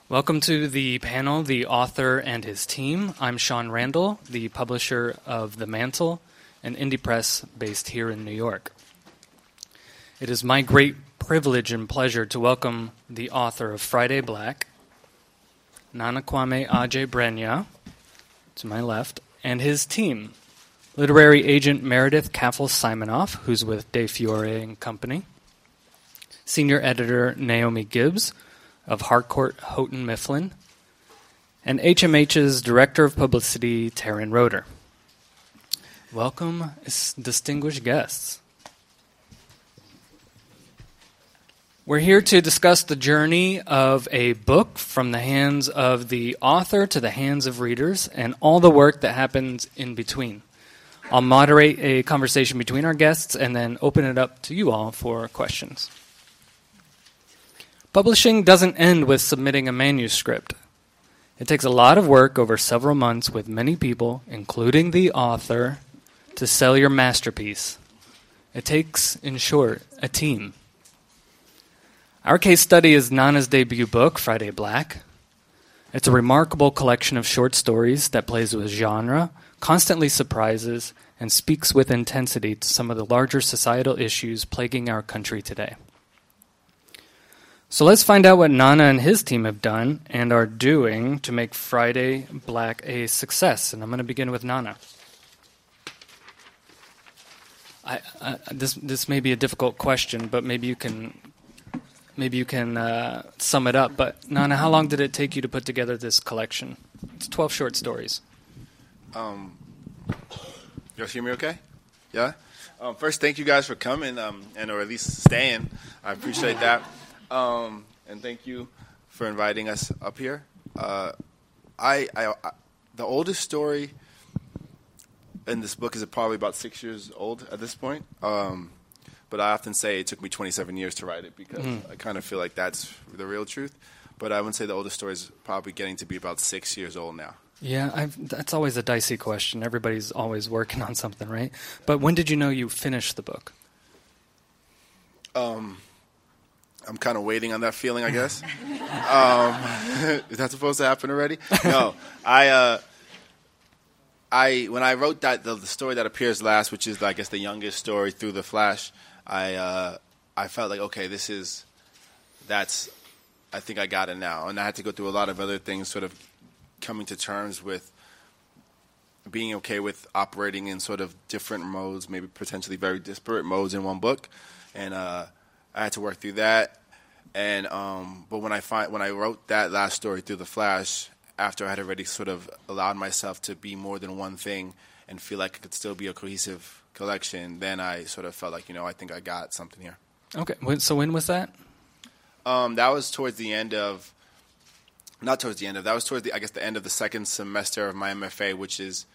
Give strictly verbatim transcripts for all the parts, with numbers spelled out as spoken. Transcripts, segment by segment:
Welcome to the panel, The Author and His Team. I'm Sean Randall, the publisher of The Mantle, an indie press based here in New York. It is my great privilege and pleasure to welcome the author of Friday Black, Nana Kwame Adjei-Brenyah, to my left, and his team, literary agent Meredith Kaffel-Simonoff, who's with De Fiore and Company, senior editor Naomi Gibbs of Harcourt Houghton Mifflin, and H M H's director of publicity Taryn Roeder. Welcome, distinguished guests. We're here to discuss the journey of a book from the hands of the author to the hands of readers and all the work that happens in between. I'll moderate a conversation between our guests and then open it up to you all for questions. Publishing doesn't end with submitting a manuscript. It takes a lot of work over several months with many people, including the author, to sell your masterpiece. It takes, in short, a team. Our case study is Nana's debut book, Friday Black. It's a remarkable collection of short stories that plays with genre, constantly surprises, and speaks with intensity to some of the larger societal issues plaguing our country today. So let's find out what Nana and his team have done and are doing to make Friday Black a success. And I'm going to begin with Nana. I, I, this this may be a difficult question, but maybe you can maybe you can uh, sum it up. But Nana, how long did it take you to put together this collection? It's twelve short stories. Um, you guys hear me okay? Yeah? Um, first, thank you guys for coming, um, and or at least staying. I appreciate that. Um, and thank you for inviting us up here. Uh, I, I, I, the oldest story in this book is probably about six years old at this point. Um, but I often say it took me twenty-seven years to write it because mm. I kind of feel like that's the real truth. But I would say the oldest story is probably getting to be about six years old now. Yeah, I've, that's always a dicey question. Everybody's always working on something, right? But when did you know you finished the book? Um... I'm kind of waiting on that feeling, I guess. um, is that supposed to happen already? No, I, uh, I when I wrote that the, the story that appears last, which is I guess the youngest story, Through the Flash, I uh, I felt like okay, this is that's I think I got it now, and I had to go through a lot of other things, sort of coming to terms with being okay with operating in sort of different modes, maybe potentially very disparate modes in one book, and. Uh, I had to work through that, and um, but when I find when I wrote that last story, Through the Flash, after I had already sort of allowed myself to be more than one thing and feel like it could still be a cohesive collection, then I sort of felt like, you know, I think I got something here. Okay, so when was that? Um, that was towards the end of, not towards the end of, that was towards the I guess the end of the second semester of my M F A, which is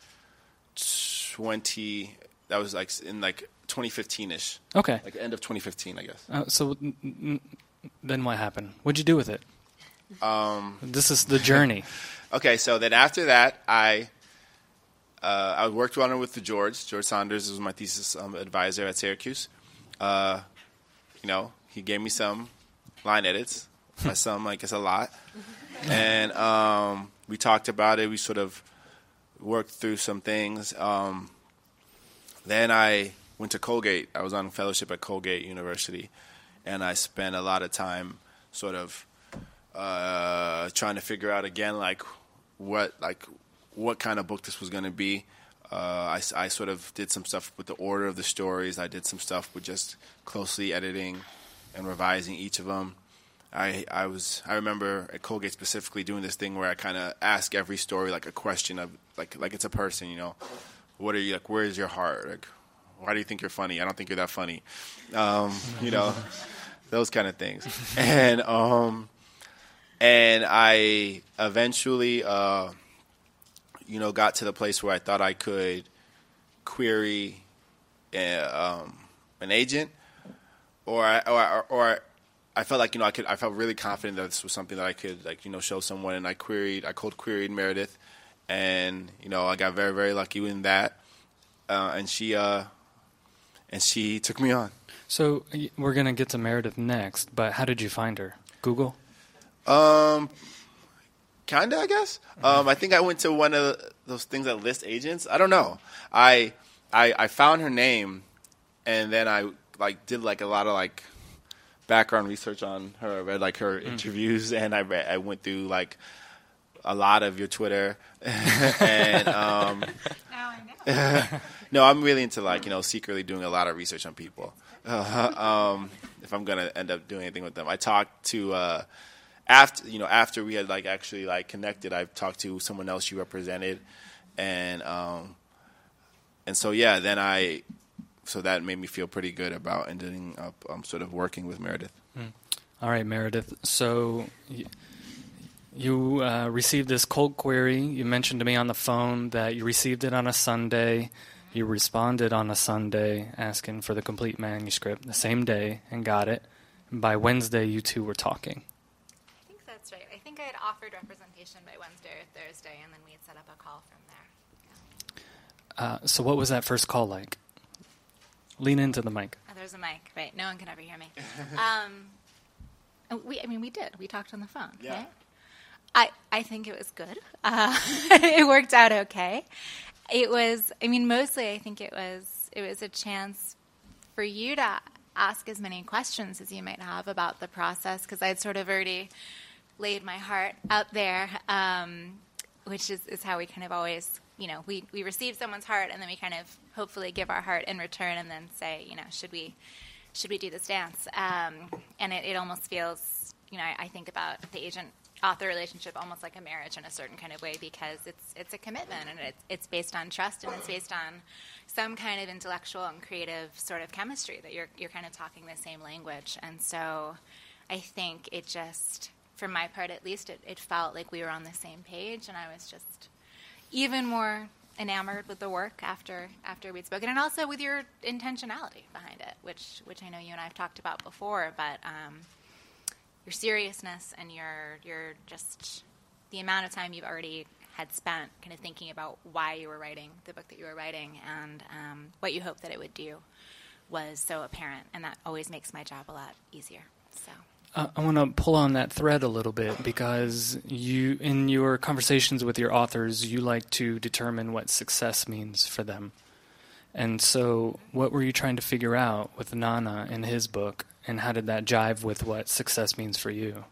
twenty. That was like in like. twenty fifteen-ish. Okay. Like end of twenty fifteen, I guess. Uh, so n- n- then what happened? What'd you do with it? Um, this is the journey. Okay, so then after that, I uh, I worked on it with the George. George Saunders was my thesis um, advisor at Syracuse. Uh, you know, he gave me some line edits. By some, I guess a lot. And um, we talked about it. We sort of worked through some things. Um, then I... went to Colgate. I was on fellowship at Colgate University, and I spent a lot of time sort of uh, trying to figure out again, like what like what kind of book this was going to be. Uh, I, I sort of did some stuff with the order of the stories. I did some stuff with just closely editing and revising each of them. I I was I remember at Colgate specifically doing this thing where I kind of ask every story like a question of like like it's a person, you know. What are you like? Where is your heart? Like, why do you think you're funny? I don't think you're that funny. Um, you know, those kind of things. And um, and I eventually, uh, you know, got to the place where I thought I could query a, um, an agent, or I, or or I felt like you know I could. I felt really confident that this was something that I could like you know show someone. And I queried, I cold queried Meredith, and you know I got very very lucky in that, uh, and she. Uh, And she took me on. So we're going to get to Meredith next, but how did you find her? Google? Um, Kinda, I guess. Um, I think I went to one of those things that list agents. I don't know. I, I I found her name, and then I like did like a lot of like background research on her. I read like her mm. interviews, and I read, I went through like a lot of your Twitter. and um, now I know. No, I'm really into like you know secretly doing a lot of research on people. Uh, um, if I'm gonna end up doing anything with them, I talked to. Uh, After you know, after we had like actually like connected, I talked to someone else you represented, and um, and so yeah, then I, so that made me feel pretty good about ending up um, sort of working with Meredith. Mm. All right, Meredith. So y- you uh, received this cold query. You mentioned to me on the phone that you received it on a Sunday. You responded on a Sunday asking for the complete manuscript the same day and got it. And by Wednesday, you two were talking. That's right. I think I had offered representation by Wednesday or Thursday, and then we had set up a call from there. Yeah. Uh, so what was that first call like? Lean into the mic. Oh, there's a mic, right? No one can ever hear me. um, we, I mean, we did. We talked on the phone, yeah. right? I, I think it was good. Uh, it worked out okay. It was, I mean, mostly I think it was, it was a chance for you to ask as many questions as you might have about the process, because I'd sort of already laid my heart out there, um, which is, is how we kind of always, you know, we, we receive someone's heart and then we kind of hopefully give our heart in return and then say, you know, should we should we do this dance? Um, and it, it almost feels, you know, I, I think about the agent-author relationship almost like a marriage in a certain kind of way, because it's it's a commitment and it's, it's based on trust and it's based on some kind of intellectual and creative sort of chemistry that you're you're kind of talking the same language. And so I think it just, for my part at least, it, it felt like we were on the same page, and I was just even more enamored with the work after after we'd spoken, and also with your intentionality behind it, which which I know you and I have talked about before, but um, your seriousness and your your just the amount of time you've already had spent kind of thinking about why you were writing the book that you were writing and um, what you hoped that it would do was so apparent, and that always makes my job a lot easier. So. Uh, I want to pull on that thread a little bit, because you, in your conversations with your authors, you like to determine what success means for them. And so what were you trying to figure out with Nana in his book, and how did that jive with what success means for you?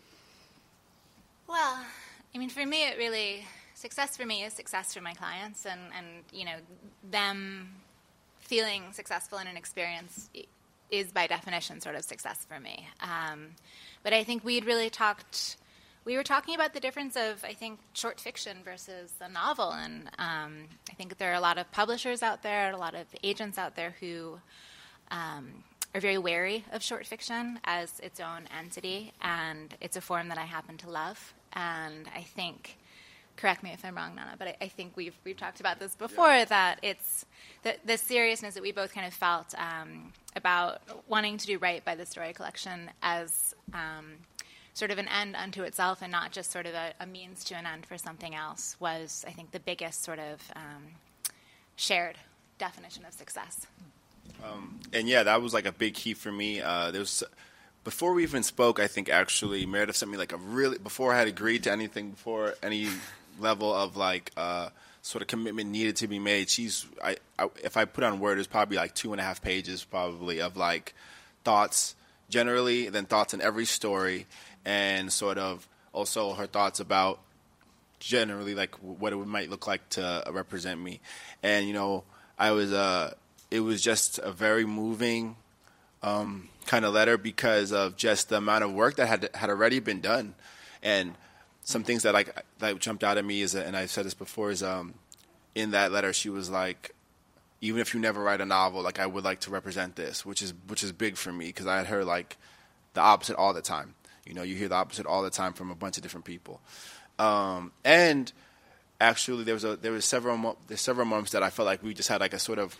Well, I mean, for me, it really, success for me is success for my clients, and, and you know, them feeling successful in an experience is by definition sort of success for me. Um, but I think we'd really talked, we were talking about the difference of, I think, short fiction versus a novel. And um, I think there are a lot of publishers out there, a lot of agents out there who um, are very wary of short fiction as its own entity. And it's a form that I happen to love. And I think, correct me if I'm wrong, Nana, but I, I think we've we've talked about this before, yeah. that it's the, the seriousness that we both kind of felt um, about wanting to do right by the story collection as um, sort of an end unto itself and not just sort of a, a means to an end for something else was, I think, the biggest sort of um, shared definition of success. Um, and yeah, that was like a big key for me. Uh, there was, before we even spoke, I think actually Meredith sent me like a really, before I had agreed to anything, before any level of like uh, sort of commitment needed to be made, she's, I, I, if I put on Word, it's probably like two and a half pages probably of like thoughts generally, then thoughts in every story, and sort of also her thoughts about generally like what it might look like to represent me. And, you know, I was, uh, it was just a very moving um, kind of letter because of just the amount of work that had had already been done. And some things that like that jumped out at me is, and I've said this before, is um, in that letter she was like, even if you never write a novel, like I would like to represent this, which is which is big for me because I had heard like the opposite all the time. You know, you hear the opposite all the time from a bunch of different people. Um, and actually, there was a there was several mo- there's several moments that I felt like we just had like a sort of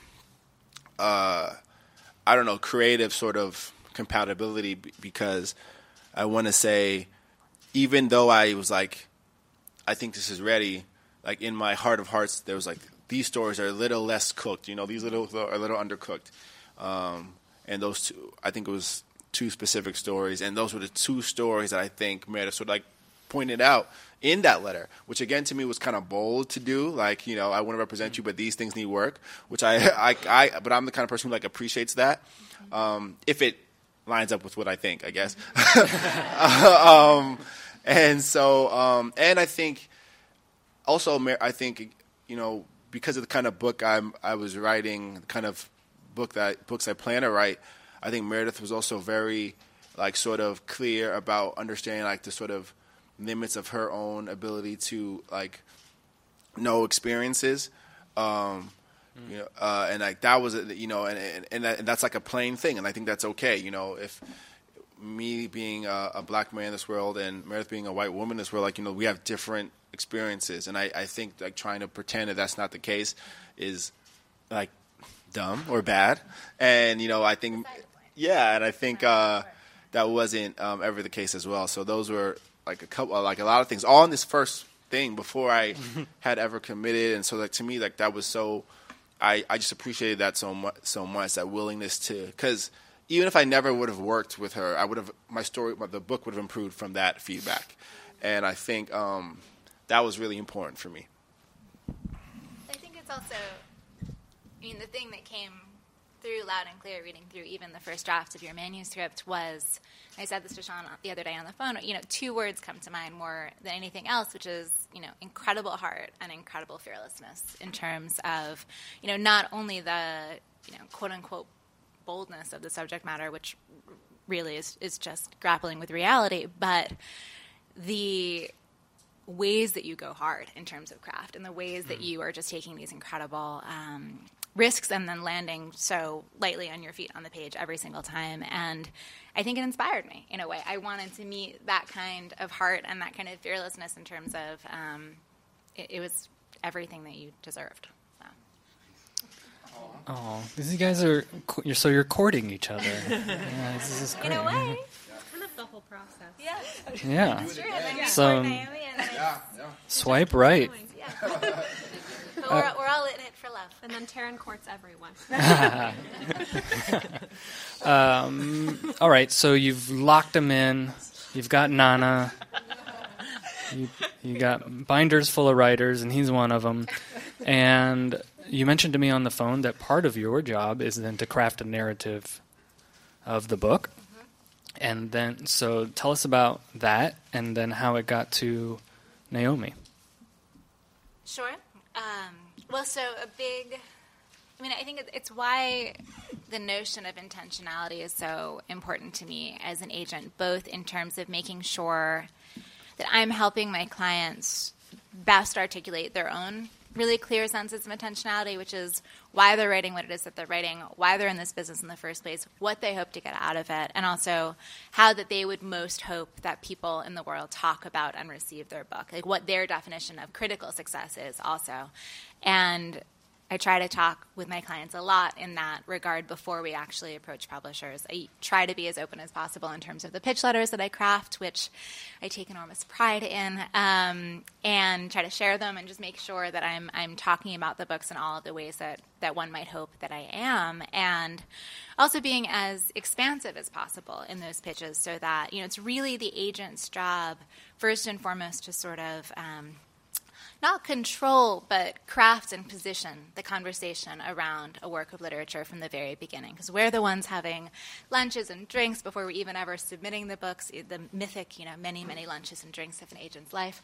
uh, I don't know creative sort of compatibility b- because I want to say, even though I was like, I think this is ready, like in my heart of hearts, there was like, these stories are a little less cooked, you know, these little are a little undercooked. Um, and those two, I think it was two specific stories, and those were the two stories that I think Meredith sort of like pointed out in that letter, which again to me was kind of bold to do. Like, you know, I want to represent you, but these things need work, which I, I, I but I'm the kind of person who like appreciates that. Um, if it lines up with what I think, I guess. um, and so, um, and I think also, I think, you know, because of the kind of book I'm, I was writing, the kind of book that books I plan to write, I think Meredith was also very, like, sort of clear about understanding, like, the sort of limits of her own ability to, like, know experiences. Um, mm. You know, uh, and, like, that was, you know, and, and, and, that, and that's, like, a plain thing, and I think that's okay. You know, if me being a, a black man in this world and Meredith being a white woman in this world, like, you know, we have different experiences, and I, I think, like, trying to pretend that that's not the case is, like, dumb or bad. And, you know, I think, yeah, and I think uh, that wasn't um, ever the case as well. So those were, like, a couple, like, a lot of things, all in this first thing before I had ever committed. And so, like, to me, like, that was so, I, I just appreciated that so much, so much, that willingness to, because even if I never would have worked with her, I would have, my story, the book would have improved from that feedback. And I think um, that was really important for me. I think it's also, I mean, the thing that came through loud and clear reading through even the first draft of your manuscript was, I said this to Sean the other day on the phone, you know, two words come to mind more than anything else, which is, you know, incredible heart and incredible fearlessness in terms of, you know, not only the, you know, quote-unquote boldness of the subject matter, which really is, is just grappling with reality, but the ways that you go hard in terms of craft and the ways that you are just taking these incredible um, risks and then landing so lightly on your feet on the page every single time. And I think it inspired me in a way. I wanted to meet that kind of heart and that kind of fearlessness in terms of um, it, it was everything that you deserved. So. Oh, these guys are, you're, so you're courting each other. Yeah, this is great. In a way. Kind of the whole process. Yeah. Yeah. It's true. And then you So, court Naomi and then Yeah, yeah. Swipe right. yeah. But we're, we're all in it for love. And then Taryn courts everyone. um, all right, so you've locked them in. You've got Nana. You, you got binders full of writers, and he's one of them. And you mentioned to me on the phone that part of your job is then to craft a narrative of the book. Mm-hmm. And then, so tell us about that, and then how it got to Naomi. Sure. Um, well, so a big, I mean, I think it's why the notion of intentionality is so important to me as an agent, both in terms of making sure that I'm helping my clients best articulate their own really clear senses of intentionality, which is why they're writing what it is that they're writing, why they're in this business in the first place, what they hope to get out of it, and also how that they would most hope that people in the world talk about and receive their book, like what their definition of critical success is also. And I try to talk with my clients a lot in that regard before we actually approach publishers. I try to be as open as possible in terms of the pitch letters that I craft, which I take enormous pride in, um, and try to share them and just make sure that I'm I'm talking about the books in all of the ways that, that one might hope that I am, and also being as expansive as possible in those pitches so that, you know, it's really the agent's job, first and foremost, to sort of um, not control, but craft and position the conversation around a work of literature from the very beginning. Because we're the ones having lunches and drinks before we even ever submitting the books, the mythic, you know, many, many lunches and drinks of an agent's life,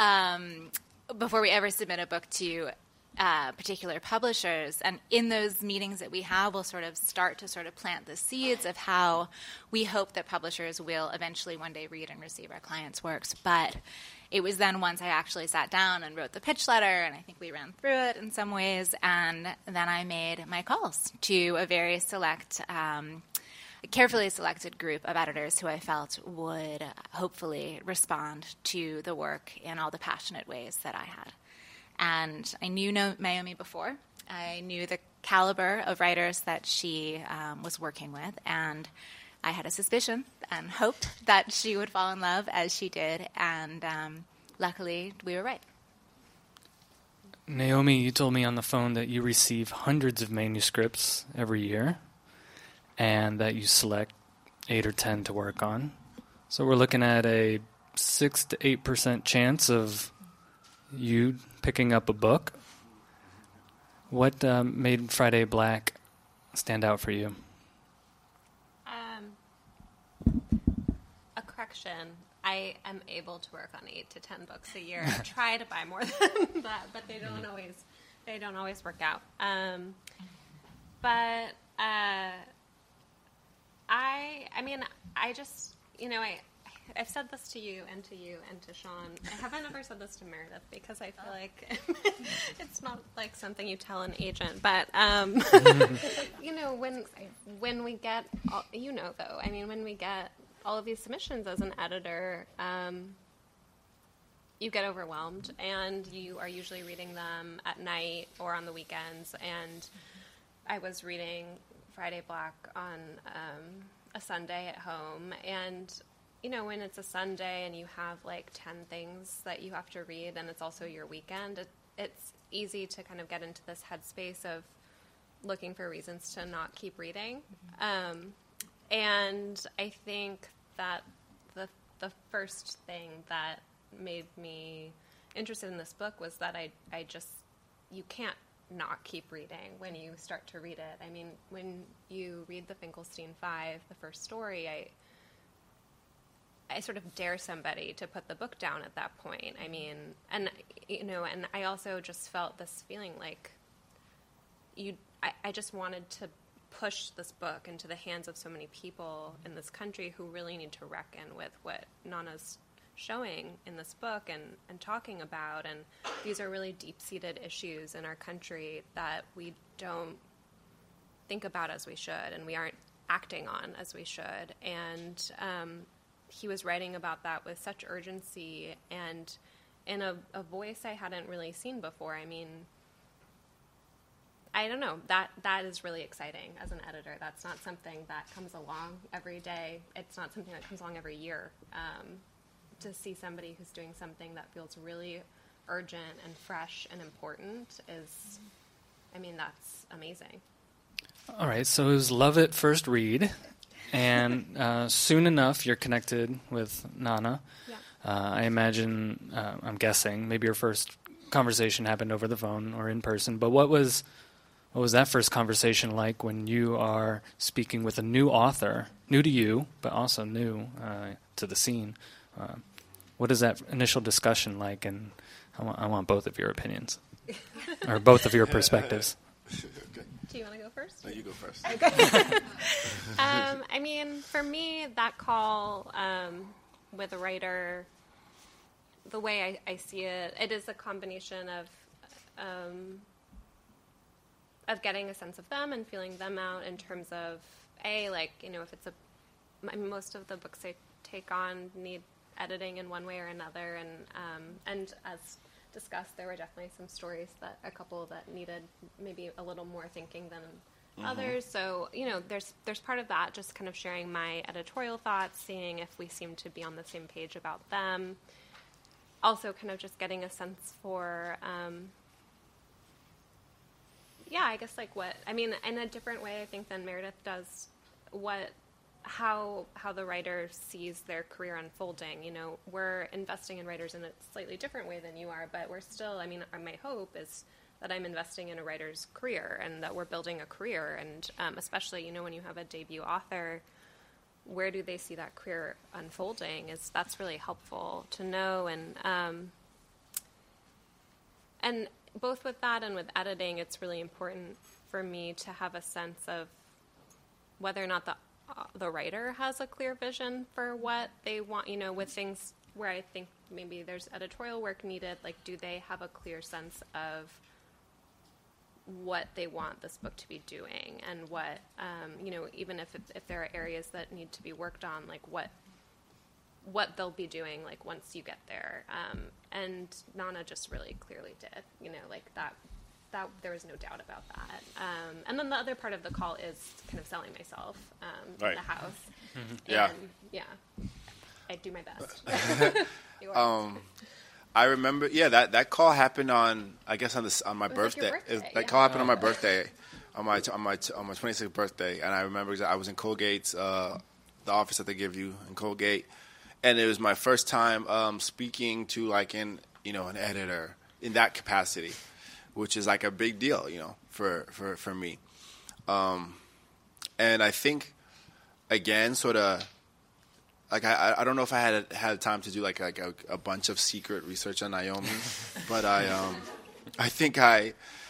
um, before we ever submit a book to uh, particular publishers. And in those meetings that we have, we'll sort of start to sort of plant the seeds of how we hope that publishers will eventually one day read and receive our clients' works. But it was then once I actually sat down and wrote the pitch letter, and I think we ran through it in some ways, and then I made my calls to a very select, um, carefully selected group of editors who I felt would hopefully respond to the work in all the passionate ways that I had. And I knew Naomi before. I knew the caliber of writers that she um, was working with, and I had a suspicion and hoped that she would fall in love as she did, and um, luckily we were right. Naomi, you told me on the phone that you receive hundreds of manuscripts every year and that you select eight or ten to work on. So we're looking at a six to eight percent chance of you picking up a book. What um, made Friday Black stand out for you? Um, a correction. I am able to work on eight to ten books a year. I try to buy more than that, but they don't always they don't always work out. Um, but uh, I I mean I just you know I I've said this to you and to you and to Sean. I haven't ever said this to Meredith because I feel like it's not like something you tell an agent. But um, you know when when we get all, you know though I mean when we get all of these submissions as an editor, um, you get overwhelmed, and you are usually reading them at night or on the weekends. And I was reading Friday Black on um, a Sunday at home, and you know, when it's a Sunday and you have like ten things that you have to read, and it's also your weekend, it, it's easy to kind of get into this headspace of looking for reasons to not keep reading. Um, and I think that the the first thing that made me interested in this book was that I I just you can't not keep reading when you start to read it. I mean, when you read the Finkelstein Five, the first story, I I sort of dare somebody to put the book down at that point. I mean, and you know, and I also just felt this feeling like you I, I just wanted to push this book into the hands of so many people in this country who really need to reckon with what Nana's showing in this book and, and talking about. And these are really deep-seated issues in our country that we don't think about as we should, and we aren't acting on as we should. And um, he was writing about that with such urgency and in a, a voice I hadn't really seen before. I mean, I don't know, that that is really exciting as an editor. That's not something that comes along every day. It's not something that comes along every year. Um, to see somebody who's doing something that feels really urgent and fresh and important is, I mean, that's amazing. All right, so it was love at first read, and uh, soon enough you're connected with Nana. Yeah. Uh, I imagine, uh, I'm guessing, maybe your first conversation happened over the phone or in person, but what was what was that first conversation like when you are speaking with a new author, new to you, but also new uh, to the scene? Uh, what is that initial discussion like? And I want, I want both of your opinions, or both of your perspectives. Do you want to go first? No, you go first. Okay. um, I mean, for me, that call um, with a writer, the way I, I see it, it is a combination of um, of getting a sense of them and feeling them out in terms of, A, like, you know, if it's a, I mean, most of the books I take on need editing in one way or another, and um, and as discussed, there were definitely some stories that a couple that needed maybe a little more thinking than mm-hmm. others. So, you know, there's there's part of that, just kind of sharing my editorial thoughts, seeing if we seem to be on the same page about them. Also, kind of just getting a sense for, um, yeah, I guess like what I mean in a different way, I think, than Meredith does. What. How how the writer sees their career unfolding. You know, we're investing in writers in a slightly different way than you are, but we're still, I mean, my hope is that I'm investing in a writer's career and that we're building a career. And um, especially, you know, when you have a debut author, where do they see that career unfolding? Is that's really helpful to know. And um, and both with that and with editing, it's really important for me to have a sense of whether or not the the writer has a clear vision for what they want, you know, with things where I think maybe there's editorial work needed, like do they have a clear sense of what they want this book to be doing and what, um, you know, even if, it, if there are areas that need to be worked on, like what what they'll be doing, like once you get there. Um, and Nana just really clearly did, you know, like that That, there was no doubt about that. Um, and then the other part of the call is kind of selling myself um, right. in the house. Mm-hmm. Yeah. And, yeah. I do my best. um, I remember, yeah, that, that call happened on, I guess, on this on my it was birthday. like your birthday. It, that yeah. call happened on my birthday, on my on my on my twenty-sixth birthday, and I remember I was in Colgate's, uh, the office that they give you in Colgate, and it was my first time um, speaking to like an you know an editor in that capacity, which is like a big deal, you know, for for for me. Um, and I think again, sort of. Like I, I don't know if I had had time to do like like a, a bunch of secret research on Naomi, but I um I think I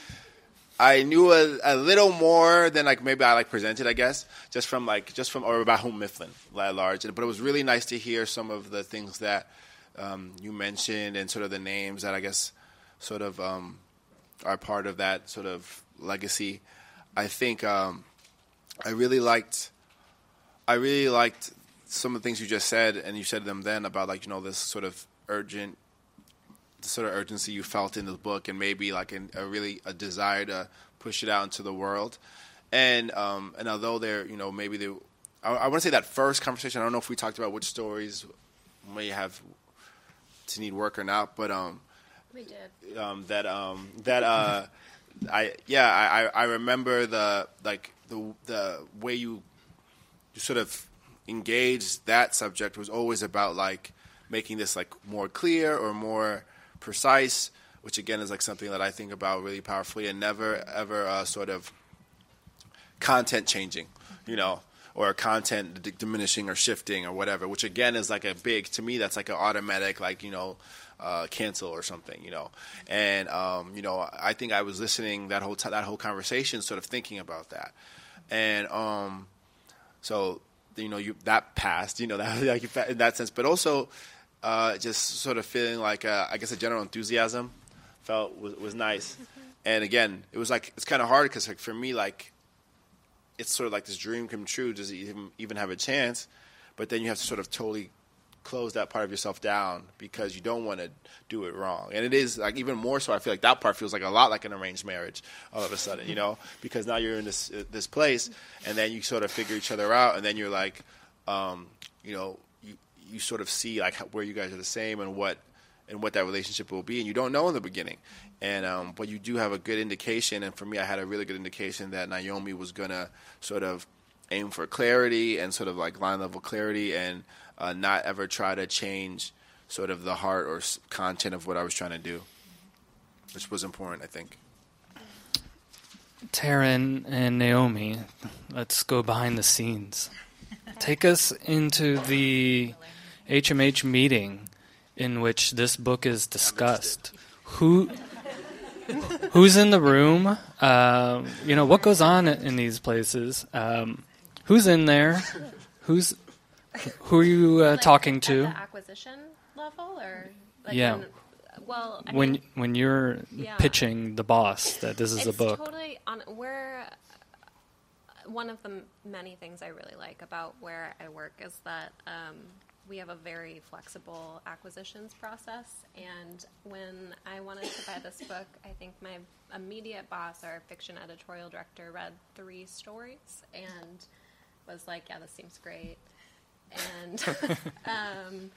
I knew a, a little more than like maybe I like presented, I guess, just from like just from or about Houghton Mifflin at large. But it was really nice to hear some of the things that um, you mentioned and sort of the names that I guess sort of um, are part of that sort of legacy. I think um, I really liked I really liked. some of the things you just said, and you said them then about like you know this sort of urgent, the sort of urgency you felt in the book, and maybe like an, a really a desire to push it out into the world, and um, and although they're you know maybe they, I, I want to say that first conversation. I don't know if we talked about which stories may have to need work or not, but um, we did um, that um, that uh, I yeah I, I remember the like the the way you you sort of engaged that subject was always about like making this like more clear or more precise, which again is like something that I think about really powerfully, and never ever uh, sort of content changing, you know, or content d- diminishing or shifting or whatever, which again is like a big, to me that's like an automatic like, you know, uh, cancel or something, you know. And um, you know, I think I was listening that whole t- that whole conversation sort of thinking about that. And um, so you know, you that passed, you know, that like in that sense, but also uh, just sort of feeling like uh, I guess a general enthusiasm felt was, was nice. Mm-hmm. And again, it was like it's kind of hard because like for me, like it's sort of like this dream come true. Does it even even have a chance? But then you have to sort of totally close that part of yourself down because you don't want to do it wrong. And it is like even more so. I feel like that part feels like a lot like an arranged marriage all of a sudden, you know, because now you're in this uh, this place, and then you sort of figure each other out, and then you're like, um, you know, you you sort of see like how, where you guys are the same and what and what that relationship will be, and you don't know in the beginning, and um, but you do have a good indication. And for me, I had a really good indication that Naomi was gonna sort of aim for clarity and sort of like line level clarity and. Uh, not ever try to change sort of the heart or s- content of what I was trying to do, which was important, I think. Taryn and Naomi, let's go behind the scenes. Take us into the H M H meeting in which this book is discussed. Who, who's in the room? Uh, you know, what goes on in these places? Um, who's in there? Who's Who are you uh, like talking at to? the acquisition level, or like yeah. When, well, I when mean, when you're yeah. pitching the boss that this is it's a book. Totally on. We're one of the m- many things I really like about where I work is that um, we have a very flexible acquisitions process. And when I wanted to buy this book, I think my immediate boss, our fiction editorial director, read three stories and was like, "Yeah, this seems great." And um,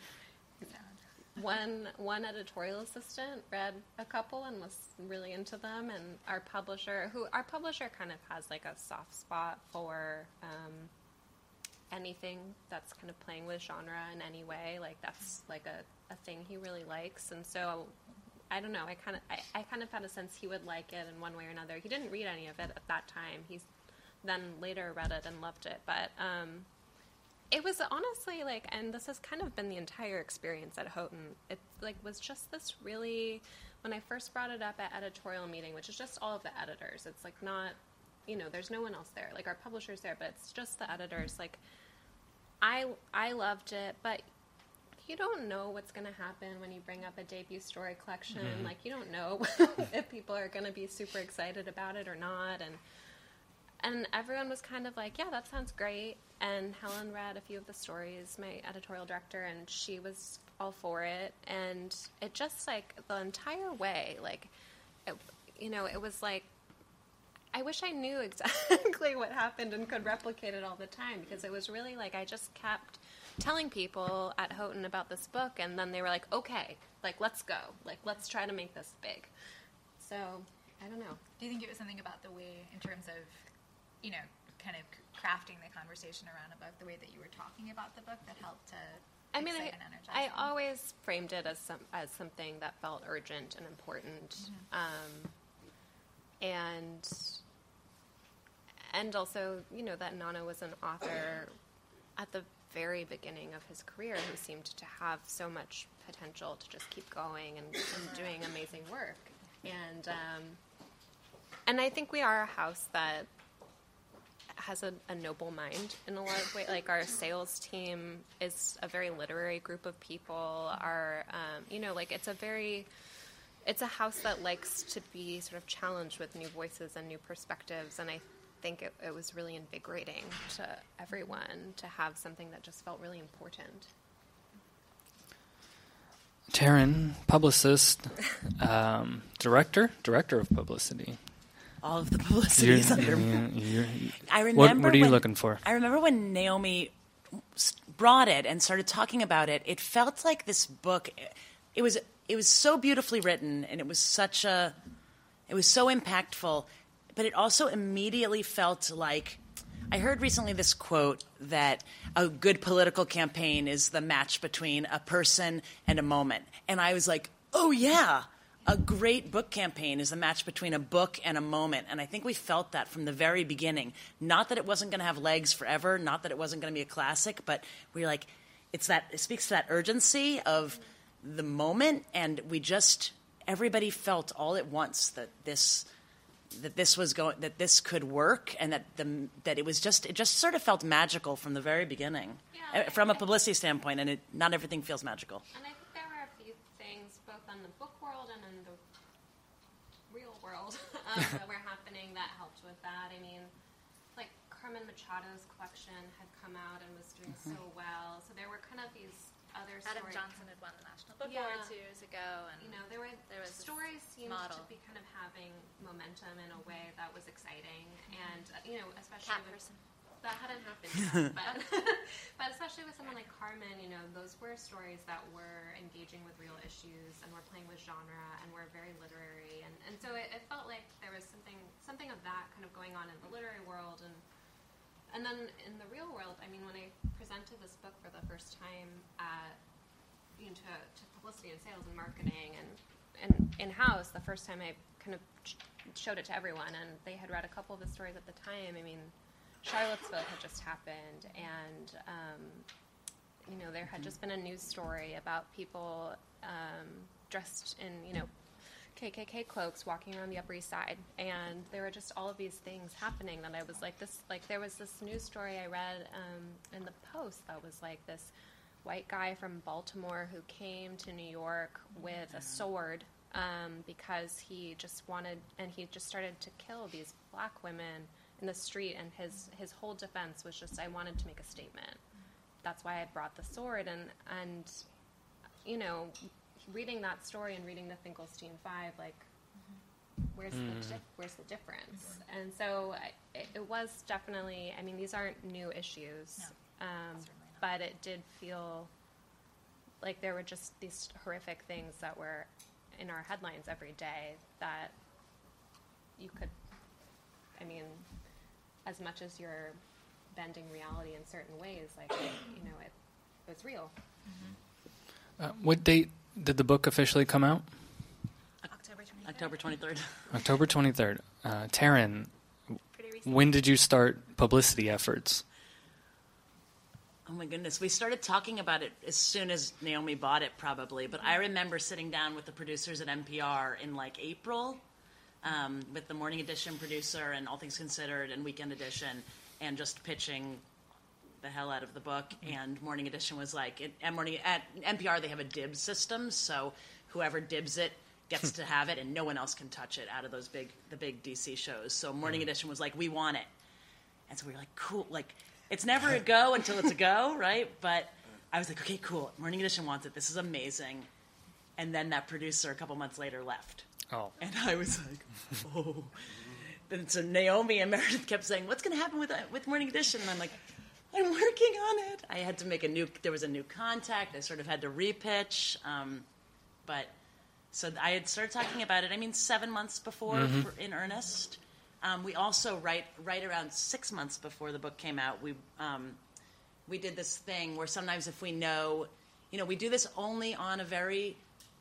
one one editorial assistant read a couple and was really into them, and our publisher, who our publisher kind of has like a soft spot for um, anything that's kind of playing with genre in any way, like that's like a, a thing he really likes, and so I don't know, I kind of I, I kind of had a sense he would like it in one way or another. He didn't read any of it at that time. He's then later read it and loved it, but. Um, It was honestly like, and this has kind of been the entire experience at Houghton. It like was just this really, when I first brought it up at editorial meeting, which is just all of the editors. It's like not, you know, there's no one else there. Like our publisher's there, but it's just the editors. Like, I I loved it, but you don't know what's going to happen when you bring up a debut story collection. Mm-hmm. Like you don't know if people are going to be super excited about it or not, and. And everyone was kind of like, yeah, that sounds great. And Helen read a few of the stories, my editorial director, and she was all for it. And it just, like, the entire way, like, it, you know, it was like, I wish I knew exactly what happened and could replicate it all the time. Because it was really like I just kept telling people at Houghton about this book. And then they were like, okay, like, let's go. Like, let's try to make this big. So, I don't know. Do you think it was something about the way, in terms of, you know, kind of crafting the conversation around about the way that you were talking about the book that helped to I I mean, exciting I, and I energizing. always framed it as some as something that felt urgent and important, Mm-hmm. um, and and also, you know, that Nana was an author at the very beginning of his career who seemed to have so much potential to just keep going and, and doing amazing work, and um, and I think we are a house that has a, a noble mind in a lot of ways. Like, our sales team is a very literary group of people. Our, um, you know, like, it's a very, it's a house that likes to be sort of challenged with new voices and new perspectives. And I think it, it was really invigorating to everyone to have something that just felt really important. Taryn, publicist, um, director, director of publicity. All of the publicity You're- is under. you're- you're- I what, remember. what are you when, looking for? I remember when Naomi s- brought it and started talking about it. It felt like this book. It was. It was so beautifully written, and it was such a. It was so impactful, but it also immediately felt like. I heard recently this quote that a good political campaign is the match between a person and a moment, and I was like, oh yeah. A great book campaign is a match between a book and a moment. And I think we felt that from the very beginning. Not that it wasn't going to have legs forever, not that it wasn't going to be a classic, but we were like, it's that, it speaks to that urgency of the moment. And we just, everybody felt all at once that this, that this was going, that this could work, and that the, that it was just, it just sort of felt magical from the very beginning, Yeah, uh, from a publicity standpoint. And it, not everything feels magical. And I think there were a few things, both on the book world and in the real world, um, that were happening that helped with that. I mean, like, Carmen Machado's collection had come out and was doing so well. So there were kind of these other Adam stories. Johnson had won the National Book Yeah. Award two years ago, and You know, there were there was this stories seemed model. to be kind of having momentum in a way that was exciting, and uh, you know, especially cat with, person. that hadn't happened yet, but but especially with someone like Carmen, you know, those were stories that were engaging with real issues and were playing with genre and were very literary, and and so it, it felt like there was something something of that kind of going on in the literary world, and and then in the real world, I mean, when I presented this book for the first time at you know, to, to publicity and sales and marketing and, and in-house, the first time I kind of sh- showed it to everyone, and they had read a couple of the stories at the time. I mean, Charlottesville had just happened, and, um, you know, there had just been a news story about people um, dressed in, you know, K K K cloaks walking around the Upper East Side, and there were just all of these things happening that I was like, this, like, there was this news story I read um, in the Post that was like this white guy from Baltimore who came to New York with a sword um, because he just wanted, and he just started to kill these black women in the street, and his, his whole defense was just, I wanted to make a statement. That's why I brought the sword, and, and you know, reading that story and reading the Finkelstein Five, like, where's, mm. the, di- where's the difference? Mm-hmm. And so I, it, it was definitely, I mean, these aren't new issues. No, um, but it did feel like there were just these horrific things that were in our headlines every day that you could, I mean, as much as you're bending reality in certain ways, like, it, you know, it, it was real. Mm-hmm. Uh, what date did the book officially come out? October twenty-third. October twenty-third. October twenty-third. Uh, Taryn, when did you start publicity efforts? Oh my goodness. We started talking about it as soon as Naomi bought it, probably. But I remember sitting down with the producers at N P R in like April um, with the Morning Edition producer and All Things Considered and Weekend Edition, and just pitching the hell out of the book. And Morning Edition was like, it, at, Morning, at N P R they have a dibs system, so whoever dibs it gets to have it, and no one else can touch it out of those big, the big D C shows. So Morning Edition was like, we want it. And so we were like, cool, like, it's never a go until it's a go, right? But I was like, okay, cool. Morning Edition wants it. This is amazing. And then that producer a couple months later left. Oh. And I was like, oh. And so Naomi and Meredith kept saying, what's going to happen with with Morning Edition? And I'm like, I'm working on it. I had to make a new, there was a new contact. I sort of had to repitch. Um, but so I had started talking about it, I mean, seven months before mm-hmm. for, in earnest. Um, we also, right right around six months before the book came out, we um, we did this thing where sometimes if we know you know, we do this only on a very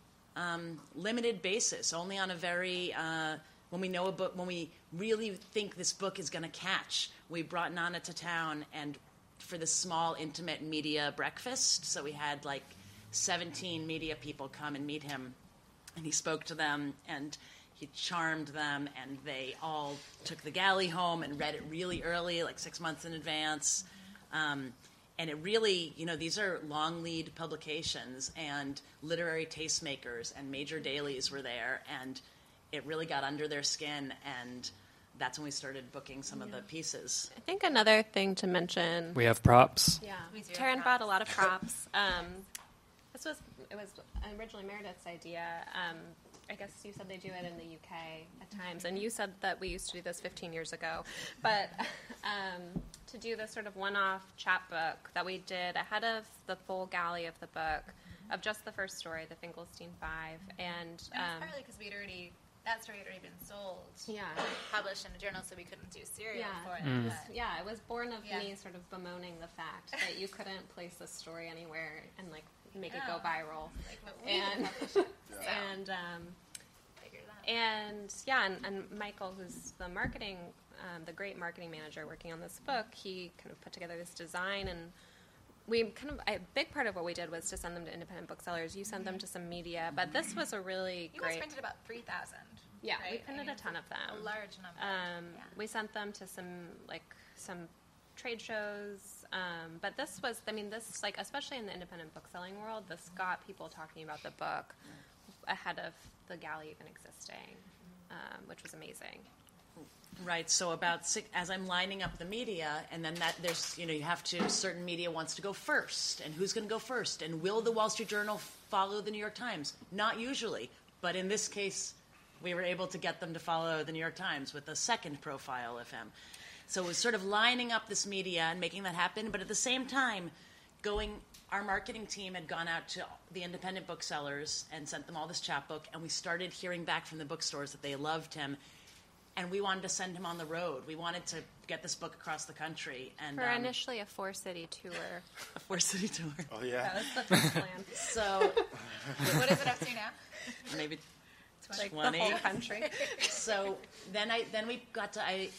um, limited basis, only on a very, uh, when we know a book, when we really think this book is going to catch. We brought Nana to town and for this small, intimate media breakfast. So we had like seventeen media people come and meet him, and he spoke to them, and he charmed them, and they all took the galley home and read it really early, like six months in advance. Um, and it really, you know, these are long lead publications, and literary tastemakers and major dailies were there, and it really got under their skin, and that's when we started booking some yeah. of the pieces. I think another thing to mention... We have props. Yeah, Taryn brought a lot of props. Um, this was, it was originally Meredith's idea. Um, I guess you said they do it in the U K at times, and you said that we used to do this fifteen years ago. But um, to do this sort of one-off chapbook that we did ahead of the full galley of the book, of just the first story, the Finkelstein Five. And, um, and partly because we'd already... that story had already been sold, yeah, published in a journal, so we couldn't do serial yeah. for it. Mm. But yeah, it was born of yeah. me sort of bemoaning the fact that you couldn't place this story anywhere and like make yeah. it go viral. Like, but we and yeah. and um, figured it out. and yeah, and, and Michael, who's the marketing, um, the great marketing manager working on this book, he kind of put together this design, and we kind of a big part of what we did was to send them to independent booksellers. You sent mm-hmm. them to some media, but this was a really you great. You printed about three thousand. Yeah, right? we printed I mean, a ton of them. A large number. Um, yeah. We sent them to some like some trade shows, um, but this was, I mean, this like especially in the independent bookselling world, this got people talking about the book ahead of the galley even existing, um, which was amazing. Right. So about six, as I'm lining up the media, and then that there's, you know, you have to, certain media wants to go first, and who's going to go first, and will the Wall Street Journal follow the New York Times? Not usually, but in this case, we were able to get them to follow the New York Times with a second profile of him. So it was sort of lining up this media and making that happen, but at the same time, going, our marketing team had gone out to the independent booksellers and sent them all this chapbook, and we started hearing back from the bookstores that they loved him. And we wanted to send him on the road. We wanted to get this book across the country. And for um, initially a four-city tour. A four-city tour. Oh, yeah. That was the first plan. So, what is it up to now? Maybe like twenty. The whole country. So then I then we got to I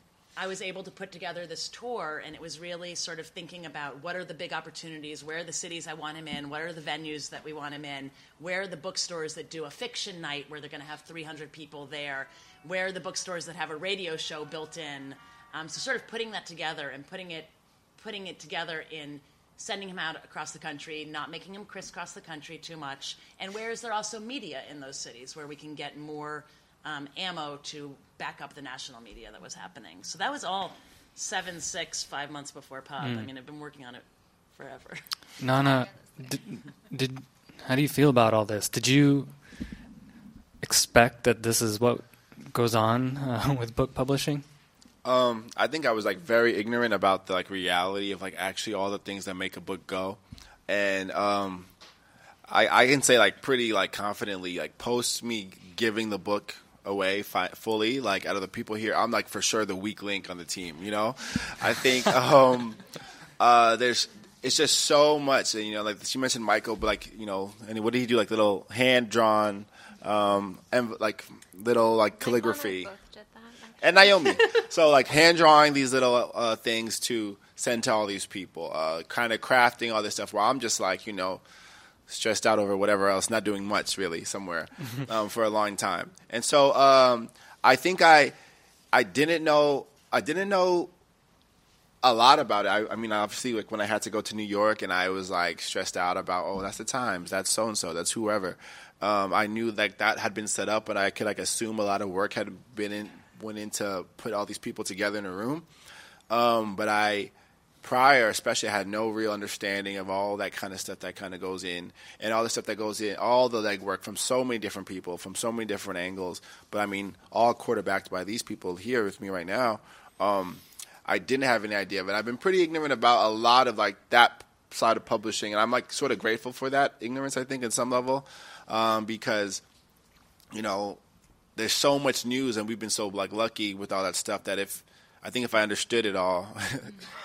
I was able to put together this tour, and it was really sort of thinking about what are the big opportunities, where are the cities I want him in, what are the venues that we want him in, where are the bookstores that do a fiction night where they're going to have three hundred people there, where are the bookstores that have a radio show built in. Um, so sort of putting that together and putting it putting it together in sending him out across the country, not making him crisscross the country too much, and where is there also media in those cities where we can get more um, ammo to back up the national media that was happening. So that was all seven, six, five months before Pub. Mm. I mean, I've been working on it forever. Nana, did, did how do you feel about all this? Did you expect that this is what goes on uh, with book publishing? Um, I think I was like very ignorant about the like reality of like actually all the things that make a book go, and um, I, I can say like pretty like confidently like post me giving the book away fi- fully, like out of the people here, I'm like for sure the weak link on the team. You know, I think um, uh, there's it's just so much. And, you know, like she mentioned Michael, but like you know, and what did he do? Like little hand drawn, um, and like little like calligraphy. And Naomi. So, like, hand-drawing these little uh, things to send to all these people, uh, kind of crafting all this stuff where I'm just, like, you know, stressed out over whatever else, not doing much, really, somewhere um, for a long time. And so um, I think I I didn't know I didn't know a lot about it. I, I mean, obviously, like, when I had to go to New York and I was, like, stressed out about, oh, that's the Times, that's so-and-so, that's whoever. Um, I knew, like, that had been set up, and I could, like, assume a lot of work had been in went in to put all these people together in a room. Um, but I, prior especially, I had no real understanding of all that kind of stuff that kind of goes in, and all the stuff that goes in, all the legwork from so many different people, from so many different angles. But, I mean, all quarterbacked by these people here with me right now. Um, I didn't have any idea of it. I've been pretty ignorant about a lot of, like, that side of publishing, and I'm, like, sort of grateful for that ignorance, I think, at some level, um, because, you know, there's so much news, and we've been so like lucky with all that stuff that if I think if I understood it all,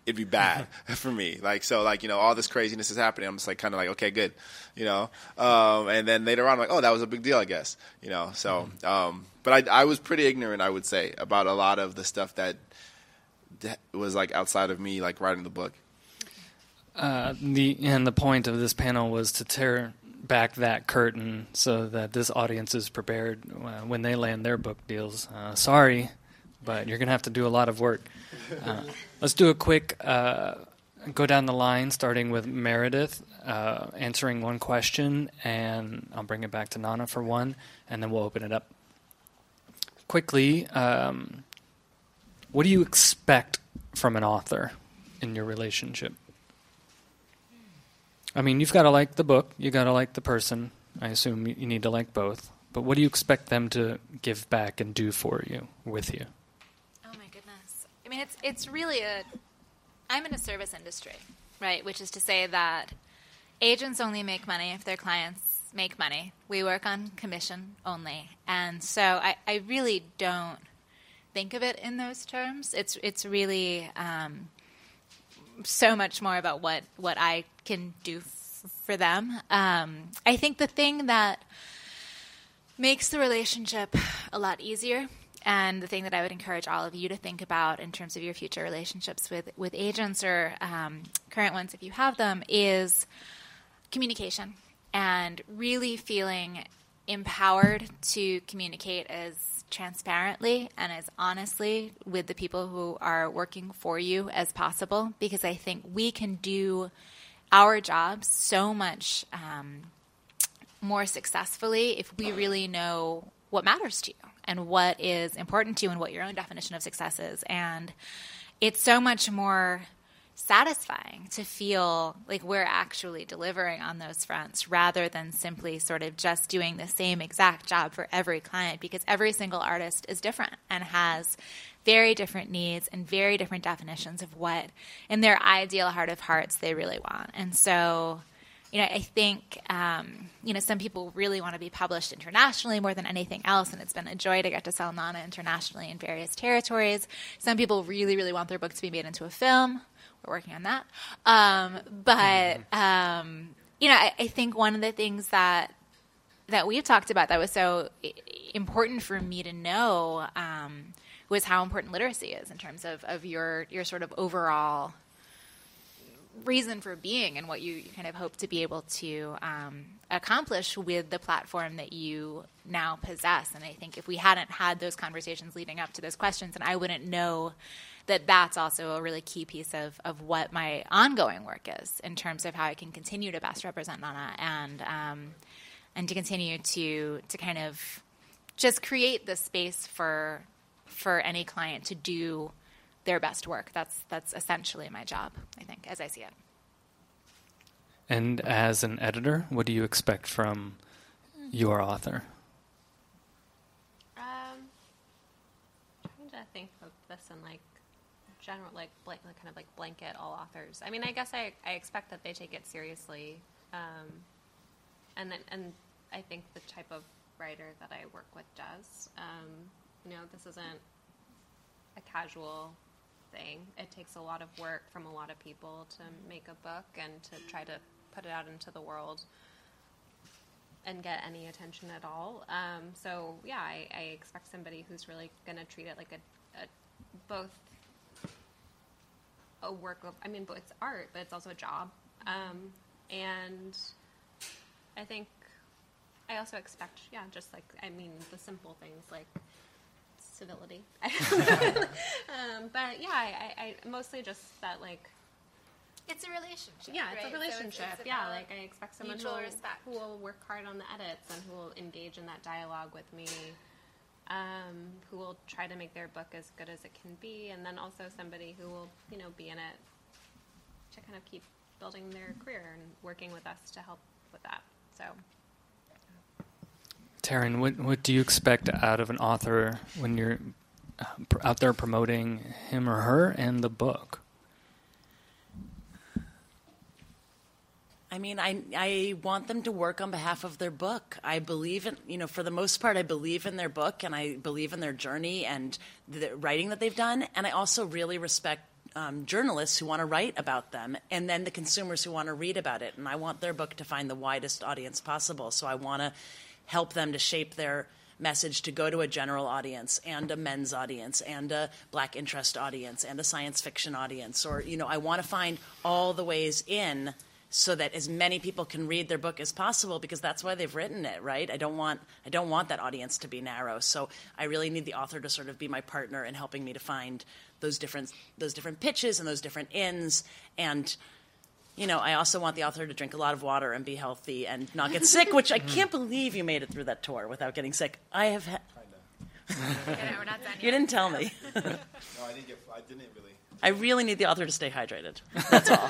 it'd be bad for me. Like, so, like, you know, all this craziness is happening. I'm just like, kind of like, okay, good, you know. Um, and then later on, I'm like, oh, that was a big deal, I guess, you know. So, um, but I, I was pretty ignorant, I would say, about a lot of the stuff that, that was like outside of me, like writing the book. Uh, the and the point of this panel was to tear back that curtain so that this audience is prepared uh, when they land their book deals. Uh, sorry, but you're going to have to do a lot of work. Uh, let's do a quick uh, go down the line, starting with Meredith, uh, answering one question, and I'll bring it back to Nana for one, and then we'll open it up. Quickly, um, what do you expect from an author in your relationship? I mean, you've got to like the book. You've got to like the person. I assume you need to like both. But what do you expect them to give back and do for you, with you? Oh, my goodness. I mean, it's it's really a... I'm in a service industry, right? Which is to say that agents only make money if their clients make money. We work on commission only. And so I, I really don't think of it in those terms. It's, it's really... Um, so much more about what, what I can do f- for them. Um, I think the thing that makes the relationship a lot easier, and the thing that I would encourage all of you to think about in terms of your future relationships with, with agents or um, current ones if you have them, is communication and really feeling empowered to communicate as transparently and as honestly with the people who are working for you as possible, because I think we can do our jobs so much um, more successfully if we really know what matters to you and what is important to you and what your own definition of success is. And it's so much more satisfying to feel like we're actually delivering on those fronts rather than simply sort of just doing the same exact job for every client, because every single artist is different and has very different needs and very different definitions of what in their ideal heart of hearts they really want. And so, you know, I think, um, you know, some people really want to be published internationally more than anything else, and it's been a joy to get to sell Nana internationally in various territories. Some people really, really want their book to be made into a film. We're working on that. Um, but, um, you know, I, I think one of the things that that we've talked about that was so important for me to know um, was how important literacy is in terms of, of your, your sort of overall reason for being and what you kind of hope to be able to um, accomplish with the platform that you now possess. And I think if we hadn't had those conversations leading up to those questions, and I wouldn't know that that's also a really key piece of, of what my ongoing work is in terms of how I can continue to best represent Nana and um, and to continue to to kind of just create the space for for any client to do their best work. That's that's essentially my job, I think, as I see it. And as an editor, what do you expect from your author? Um, I'm trying to think of this in like general, like blank, like kind of like blanket all authors. I mean, I guess I I expect that they take it seriously, um, and then and I think the type of writer that I work with does. Um, you know, this isn't a casual thing. It takes a lot of work from a lot of people to make a book and to try to put it out into the world and get any attention at all. Um, so yeah, I, I expect somebody who's really going to treat it like a, a both a work of, I mean, but it's art, but it's also a job. Um, and I think I also expect, yeah, just like, I mean, the simple things like civility. um, but yeah, I, I mostly just that, like, It's a relationship. yeah, it's right? a relationship. So it's, it's yeah, about like I expect someone who mutual will, respect. who will work hard on the edits and who will engage in that dialogue with me, um, who will try to make their book as good as it can be, and then also somebody who will, you know, be in it to kind of keep building their career and working with us to help with that. So, Taryn, what what do you expect out of an author when you're uh, pr- out there promoting him or her and the book? I mean, I I want them to work on behalf of their book. I believe in, you know, for the most part, I believe in their book and I believe in their journey and the writing that they've done. And I also really respect um, journalists who want to write about them, and then the consumers who want to read about it. And I want their book to find the widest audience possible. So I want to help them to shape their message to go to a general audience and a men's audience and a black interest audience and a science fiction audience. Or, you know, I want to find all the ways in so that as many people can read their book as possible, because that's why they've written it, right? I don't want I don't want that audience to be narrow. So I really need the author to sort of be my partner in helping me to find those different those different pitches and those different ins. And, you know, I also want the author to drink a lot of water and be healthy and not get sick, which I can't believe you made it through that tour without getting sick. I have had... Yeah, we're not done You yet. didn't tell me. No, I didn't get. I didn't really. I really need the author to stay hydrated. That's all.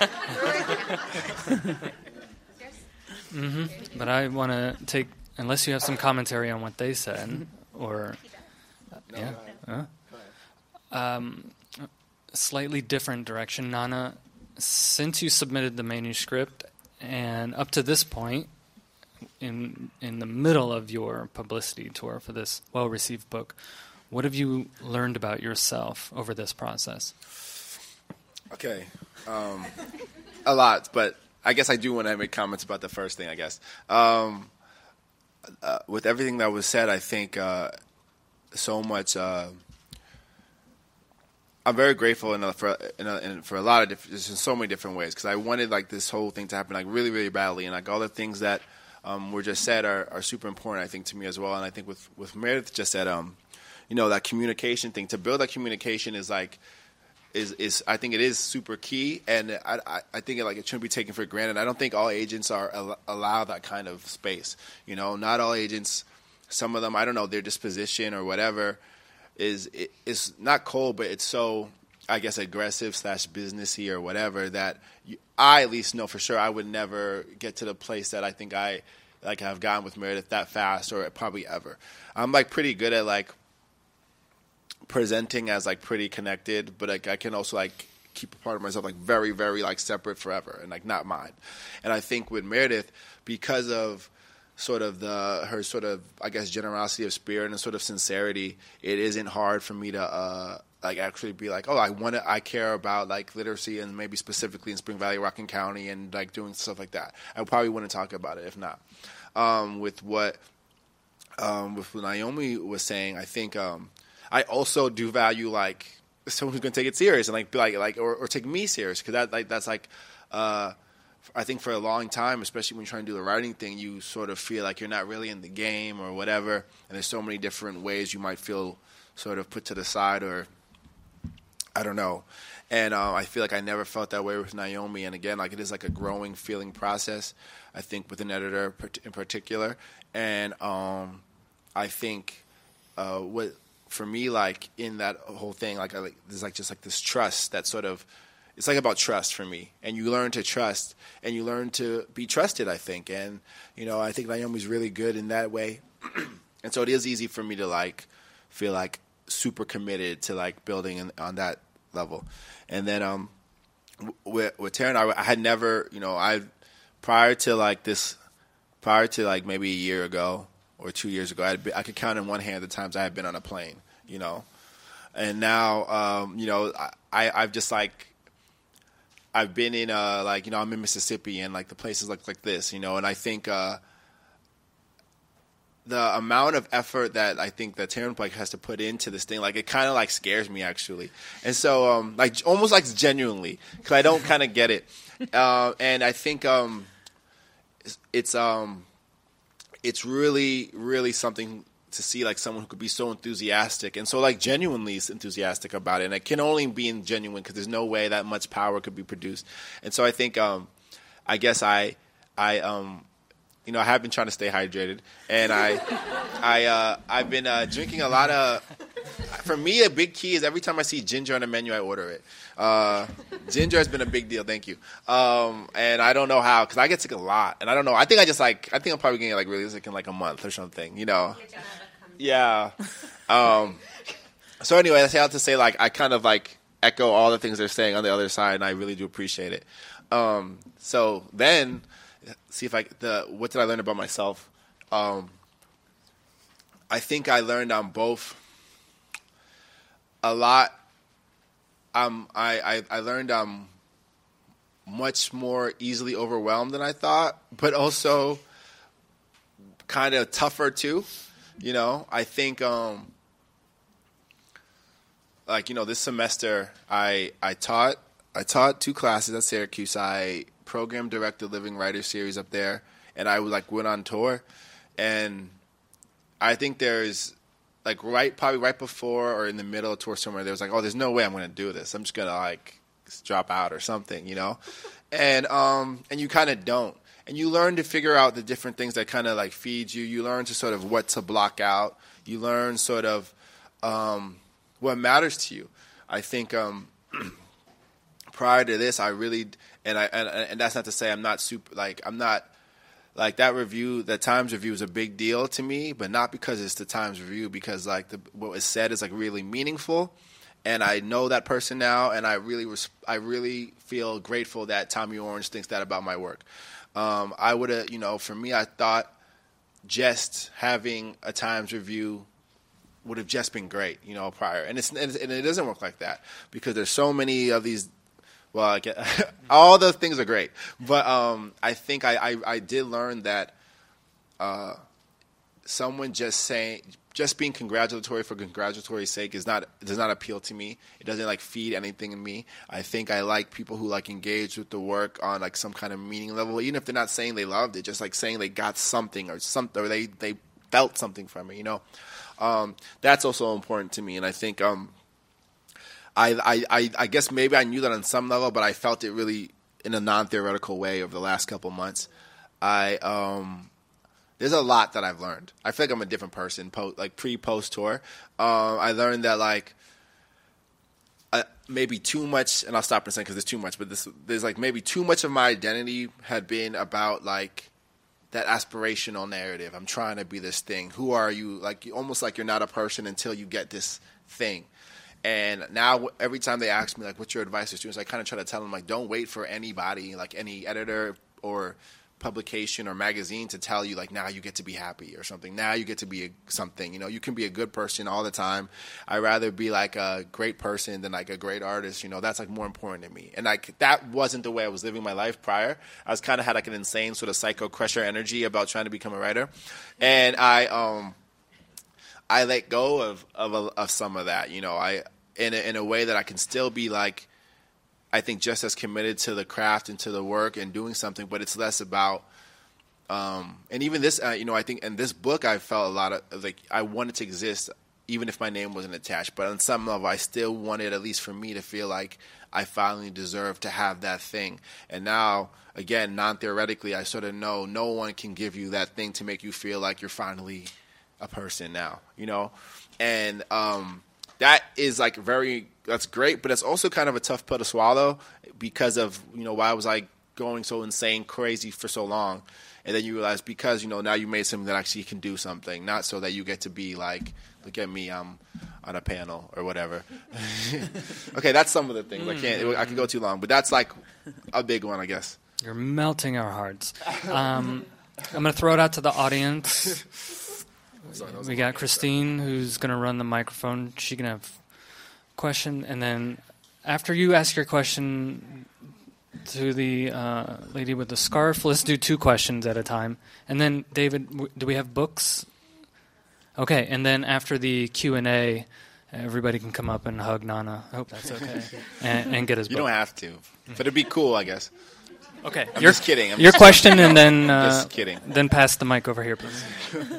Mm-hmm. But I want to take, unless you have some commentary on what they said, or No, yeah, go ahead. huh? um, slightly different direction, Nana. Since you submitted the manuscript, and up to this point, in in the middle of your publicity tour for this well-received book, what have you learned about yourself over this process? Okay, um, a lot, but I guess I do want to make comments about the first thing. I guess um, uh, with everything that was said, I think uh, so much. Uh, I'm very grateful in a, for in a, in, for a lot of different, in so many different ways, because I wanted like this whole thing to happen like really, really badly, and like all the things that um, were just said are, are super important, I think, to me as well. And I think with with Meredith just said, um, you know, that communication thing, to build that communication is like. Is, is I think it is super key, and I, I, I think it, like it shouldn't be taken for granted. I don't think all agents are al- allow that kind of space. You know, not all agents. Some of them, I don't know, their disposition or whatever is is not cold, but it's so, I guess, aggressive slash businessy or whatever that you, I at least know for sure I would never get to the place that I think I like have gotten with Meredith that fast, or probably ever. I'm like pretty good at like. presenting as like pretty connected, but like I can also like keep a part of myself like very, very like separate forever and like not mine. And I think with Meredith, because of sort of the her sort of I guess generosity of spirit and sort of sincerity, it isn't hard for me to uh, like actually be like, oh, I want to, I care about like literacy and maybe specifically in Spring Valley, Rockland County, and like doing stuff like that. I probably wouldn't talk about it if not. Um, with what um, with what Naomi was saying, I think. Um, I also do value like someone who's going to take it serious and like be like like or, or take me serious, because that like that's like uh, I think for a long time, especially when you're trying to do the writing thing, you sort of feel like you're not really in the game or whatever, and there's so many different ways you might feel sort of put to the side, or I don't know. And uh, I feel like I never felt that way with Naomi. And again, like it is like a growing feeling process, I think, with an editor in particular. And um, I think uh, what. For me, like in that whole thing, like, I, like there's like just like this trust that sort of, it's like about trust for me, and you learn to trust, and you learn to be trusted, I think, and you know, I think Naomi's really good in that way, and so it is easy for me to like feel like super committed to like building in, on that level, and then um, with with Taryn, I, I had never, you know, I prior to like this, prior to like maybe a year ago. Or two years ago, I'd be, I could count in one hand the times I had been on a plane, you know. And now, um, you know, I, I've just like, I've been in, uh, like, you know, I'm in Mississippi, and like the places look like this, you know. And I think uh, the amount of effort that I think that Taryn like has to put into this thing, like it kind of like scares me actually. And so, um, like almost like genuinely, because I don't kind of get it. Uh, and I think um, it's, it's um. It's really, really something to see, like someone who could be so enthusiastic and so like genuinely enthusiastic about it. And it can only be genuine because there's no way that much power could be produced. And so I think, um, I guess I, I, um, you know, I have been trying to stay hydrated, and I, I, uh, I've been uh, drinking a lot of. For me, a big key is every time I see ginger on the menu, I order it. Uh, ginger has been a big deal. Thank you. Um, and I don't know how, because I get sick a lot, and I don't know. I think I just like. I think I'm probably getting like really sick in like a month or something. You know. Yeah. Um, so anyway, I say out to say like I kind of like echo all the things they're saying on the other side, and I really do appreciate it. Um, so then. See if I the what did I learn about myself? Um, I think I learned on both a lot. um, I, I I learned I'm much more easily overwhelmed than I thought, but also kind of tougher too. You know, I think um, like you know this semester I I taught I taught two classes at Syracuse. I program directed Living Writer series up there, and I like went on tour, and I think there's like right probably right before or in the middle of tour somewhere there was like, oh, there's no way I'm going to do this. I'm just going to like drop out or something, you know, and um and you kind of don't, and you learn to figure out the different things that kind of like feed you. You learn to sort of what to block out. You learn sort of um, what matters to you. I think um, prior to this, I really and I and, and that's not to say I'm not super like I'm not. Like that review, the Times review is a big deal to me, but not because it's the Times review, because like the, what was said is like really meaningful, and I know that person now, and I really res- I really feel grateful that Tommy Orange thinks that about my work. Um, I would have, you know, for me, I thought just having a Times review would have just been great, you know, prior, and it's and it doesn't work like that because there's so many of these. Well, I get, all those things are great, but um, I think I, I, I did learn that uh, someone just saying, just being congratulatory for congratulatory's sake is not does not appeal to me. It doesn't like feed anything in me. I think I like people who like engage with the work on like some kind of meaning level, even if they're not saying they loved it, just like saying they got something or something, or they, they felt something from it. You know, um, that's also important to me, and I think. Um, I, I, I guess maybe I knew that on some level, but I felt it really in a non-theoretical way over the last couple months. I um, there's a lot that I've learned. I feel like I'm a different person, post, like pre-post tour. Um, I learned that like uh, maybe too much, and I'll stop in a second because there's too much. But this, there's like maybe too much of my identity had been about like that aspirational narrative. I'm trying to be this thing. Who are you? Like almost like you're not a person until you get this thing. And now every time they ask me, like, what's your advice to students, I kind of try to tell them, like, don't wait for anybody, like any editor or publication or magazine to tell you, like, now you get to be happy or something. Now you get to be a, something. You know, you can be a good person all the time. I'd rather be, like, a great person than, like, a great artist. You know, that's, like, more important to me. And, like, that wasn't the way I was living my life prior. I was kind of had, like, an insane sort of psycho-crusher energy about trying to become a writer. And I um, I let go of, of, of some of that, you know. I... In a, in a way that I can still be like, I think just as committed to the craft and to the work and doing something, but it's less about, um, and even this, uh, you know, I think in this book I felt a lot of, like, I wanted to exist even if my name wasn't attached, but on some level I still wanted, at least for me, to feel like I finally deserved to have that thing. And now, again, non-theoretically, I sort of know no one can give you that thing to make you feel like you're finally a person now, you know? And, um, that is like very, that's great, but it's also kind of a tough pill to swallow because of, you know, why I was like going so insane crazy for so long. And then you realize because, you know, now you made something that actually can do something, not so that you get to be like, look at me, I'm on a panel or whatever. Okay, that's some of the things. I can't, I can go too long, but that's like a big one, I guess. You're melting our hearts. Um, I'm going to throw it out to the audience. Sorry, we got Christine, who's going to run the microphone. She can have a question. And then after you ask your question to the uh, lady with the scarf, let's do two questions at a time. And then, David, w- do we have books? Okay. And then after the Q and A, everybody can come up and hug Nana. I hope that's okay. and, and get his book. You don't have to. But it'd be cool, I guess. Okay. I'm your, just kidding. I'm your just question, kidding. and then, uh, just kidding. Then pass the mic over here, please.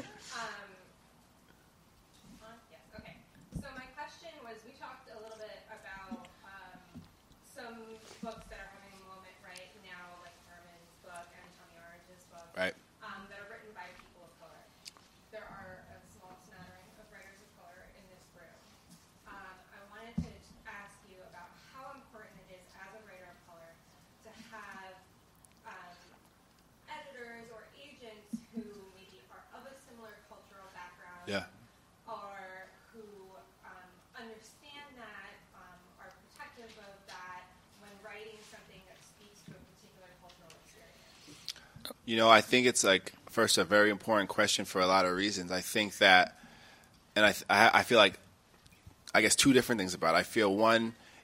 Right. Um, that are written by people of color. There are a small smattering of writers of color in this room. Um, I wanted to ask you about how important it is as a writer of color to have um, editors or agents who maybe are of a similar cultural background, Yeah. or who um, understand that, um, are protective of that when writing something that speaks to a particular cultural experience. You know, I think it's like, first, a very important question for a lot of reasons. I think that, and I, I, I feel like, I guess two different things about it. I feel one,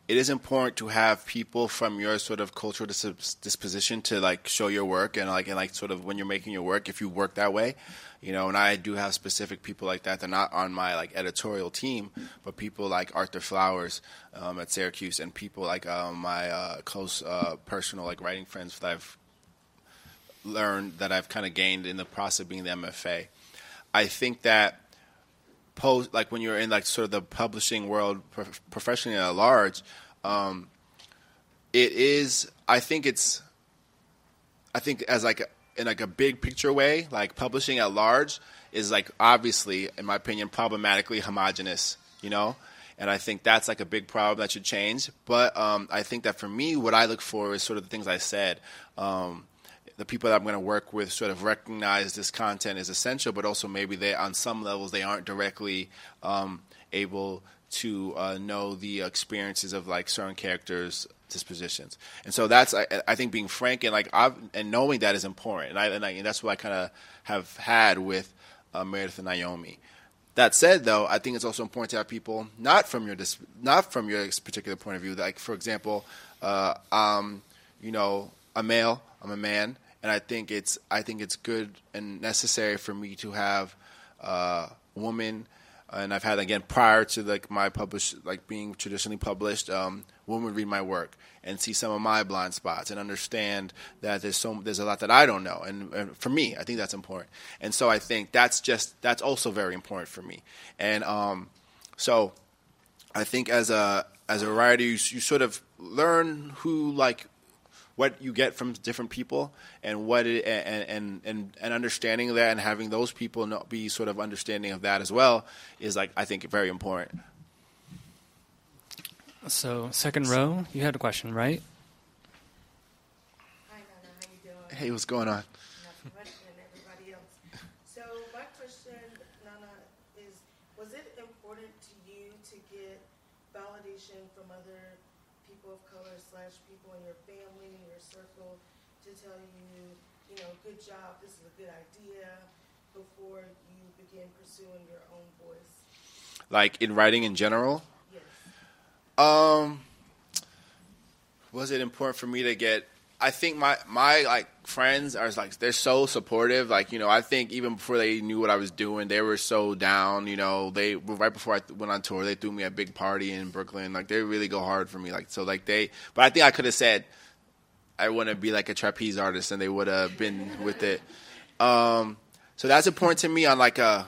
it is important to have people from your sort of cultural dis- disposition to like show your work and like and like sort of when you're making your work, if you work that way, you know. And I do have specific people like that. They're not on my like editorial team, but people like Arthur Flowers um, at Syracuse, and people like um, my uh, close uh, personal like writing friends that I've learned that I've kind of gained in the process of being the M F A. I think that post like when you're in like sort of the publishing world pro- professionally at large, um, it is I think it's I think as like a, in like a big picture way, like publishing at large is like obviously in my opinion problematically homogenous, you know, and I think that's like a big problem that should change. But um, I think that for me what I look for is sort of the things I said. Um, the people that I'm going to work with sort of recognize this content is essential, but also maybe they, on some levels, they aren't directly um, able to uh, know the experiences of like certain characters' dispositions. And so that's, I, I think, being frank and like I've, and knowing that is important. And, I, and, I, and that's what I kind of have had with uh, Meredith and Naomi. That said, though, I think it's also important to have people not from your dis- not from your particular point of view. Like, for example, uh, um, you know, a male. I'm a man. And I think it's I think it's good and necessary for me to have uh, a woman, and I've had again prior to like my publish like being traditionally published, um, women read my work and see some of my blind spots and understand that there's so there's a lot that I don't know, and, and for me I think that's important. And so I think that's just that's also very important for me. And um, so I think as a as a writer, you, you sort of learn who like. What you get from different people, and what it, and, and and and understanding that, and having those people not be sort of understanding of that as well is like I think very important. So second row, you had a question, right? Hi, Nana. How you doing? Hey, what's going on? Nothing much, and everybody else. So my question, Nana, is: was it important to you to get validation from other people of color slash people in your family, in your circle, to tell you, you know, good job, this is a good idea, before you begin pursuing your own voice? Like in writing in general? Yes. Um, was it important for me to get? I think my my like friends are like they're so supportive. Like you know, I think even before they knew what I was doing, they were so down. You know, they right before I went on tour, they threw me a big party in Brooklyn. Like they really go hard for me. Like so, like they. But I think I could have said I want to be like a trapeze artist, and they would have been with it. Um, so that's important to me on like a.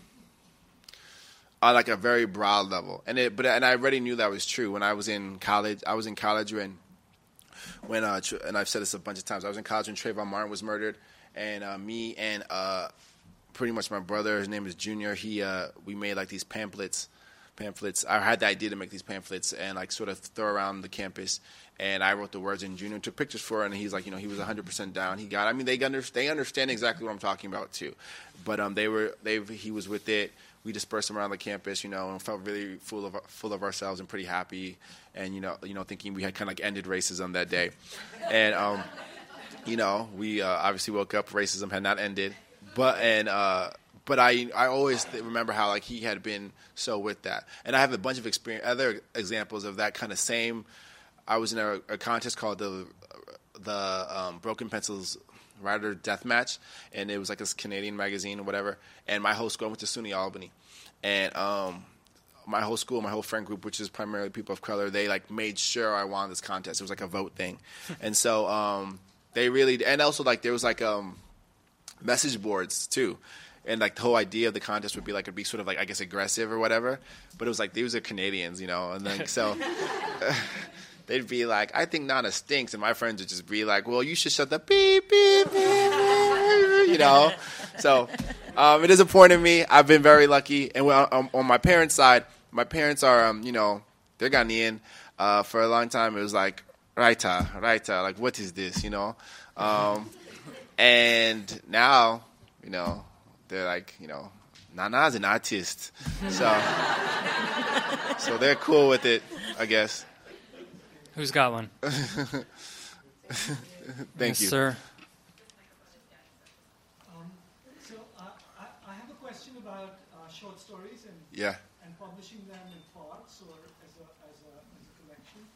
On like a very broad level, and it, but and I already knew that was true when I was in college. I was in college when, when uh, and I've said this a bunch of times. I was in college when Trayvon Martin was murdered, and uh, me and uh, pretty much my brother, his name is Junior. He uh, we made like these pamphlets. Pamphlets. I had the idea to make these pamphlets and like sort of throw around the campus. And I wrote the words, and Junior took pictures for it. And he's like, you know, he was one hundred percent down. He got. I mean, they under, they understand exactly what I'm talking about too. But um, they were they he was with it. We dispersed around the campus, you know, and felt really full of full of ourselves and pretty happy, and you know, you know, thinking we had kind of like ended racism that day, and um, you know, we uh, obviously woke up, racism had not ended, but and uh, but I I always th- remember how like he had been so with that, and I have a bunch of experience, other examples of that kind of same. I was in a, a contest called the the um, Broken Pencils Writer Death Match, and it was like this Canadian magazine or whatever. And my whole school, I went to SUNY Albany, and um, my whole school, my whole friend group, which is primarily people of color, they like made sure I won this contest. It was like a vote thing, and so um, they really, and also like there was like um, message boards too. And like the whole idea of the contest would be like it'd be sort of like I guess aggressive or whatever, but it was like these are Canadians, you know, and then so. They'd be like, I think Nana stinks. And my friends would just be like, well, you should shut the beep, beep, beep, beep, you know. So um, it is important to me. I've been very lucky. And when, um, on my parents' side, my parents are, um, you know, they're Ghanaian. Uh, for a long time, it was like, Raita, Raita, like, what is this, you know? Um, and now, you know, they're like, you know, Nana's an artist. So, so they're cool with it, I guess. Who's got one? Thank yes, you. Sir. Um, so uh, I, I have a question about uh, short stories and Yeah. and publishing them in parts or as a as a, as a collection.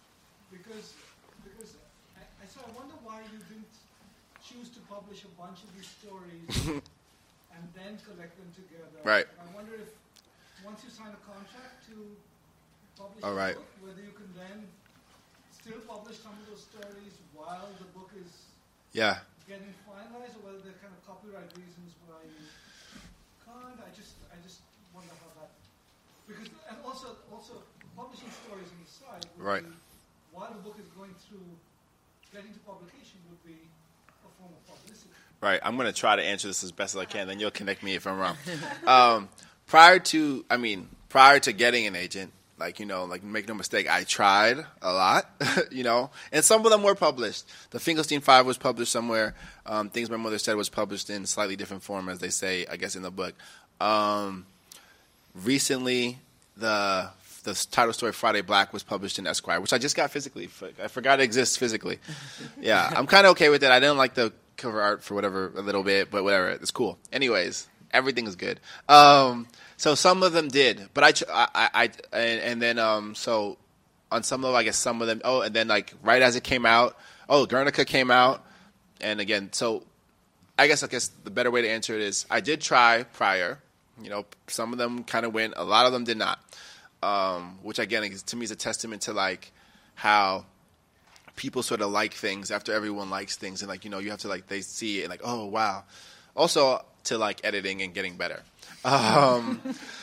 because because I, I so I wonder why you didn't choose to publish a bunch of these stories and then collect them together. Right. And I wonder if once you sign a contract to publish All a right. book, whether you can then still publish some of those stories while the book is Yeah. getting finalized, or whether there are kind of copyright reasons why you can't. I just I just wonder how that, because and also also publishing stories on the side would Right. be, while the book is going through getting to publication, would be a form of publicity. Right. I'm going to try to answer this as best as I can. Then you'll connect me if I'm wrong. Um, prior to, I mean, prior to getting an agent, like, you know, like, make no mistake, I tried a lot, you know, and some of them were published. The Finkelstein Five was published somewhere. Um, Things My Mother Said was published in slightly different form, as they say, I guess, in the book. Um, recently, the the title story Friday Black was published in Esquire, which I just got physically. I forgot it exists physically. Yeah, I'm kind of okay with it. I didn't like the cover art for whatever, a little bit, but whatever. It's cool. Anyways, everything is good. Um, so some of them did, but I, ch- I, I, I and, and then um, so on some of them, I guess some of them. Oh, and then like right as it came out, oh, Guernica came out, and again, so I guess I guess the better way to answer it is I did try prior. You know, some of them kind of went, a lot of them did not. Um, which again, is, to me, is a testament to like how people sort of like things after everyone likes things, and like, you know, you have to like, they see it and like, oh wow. Also to like editing and getting better. Um,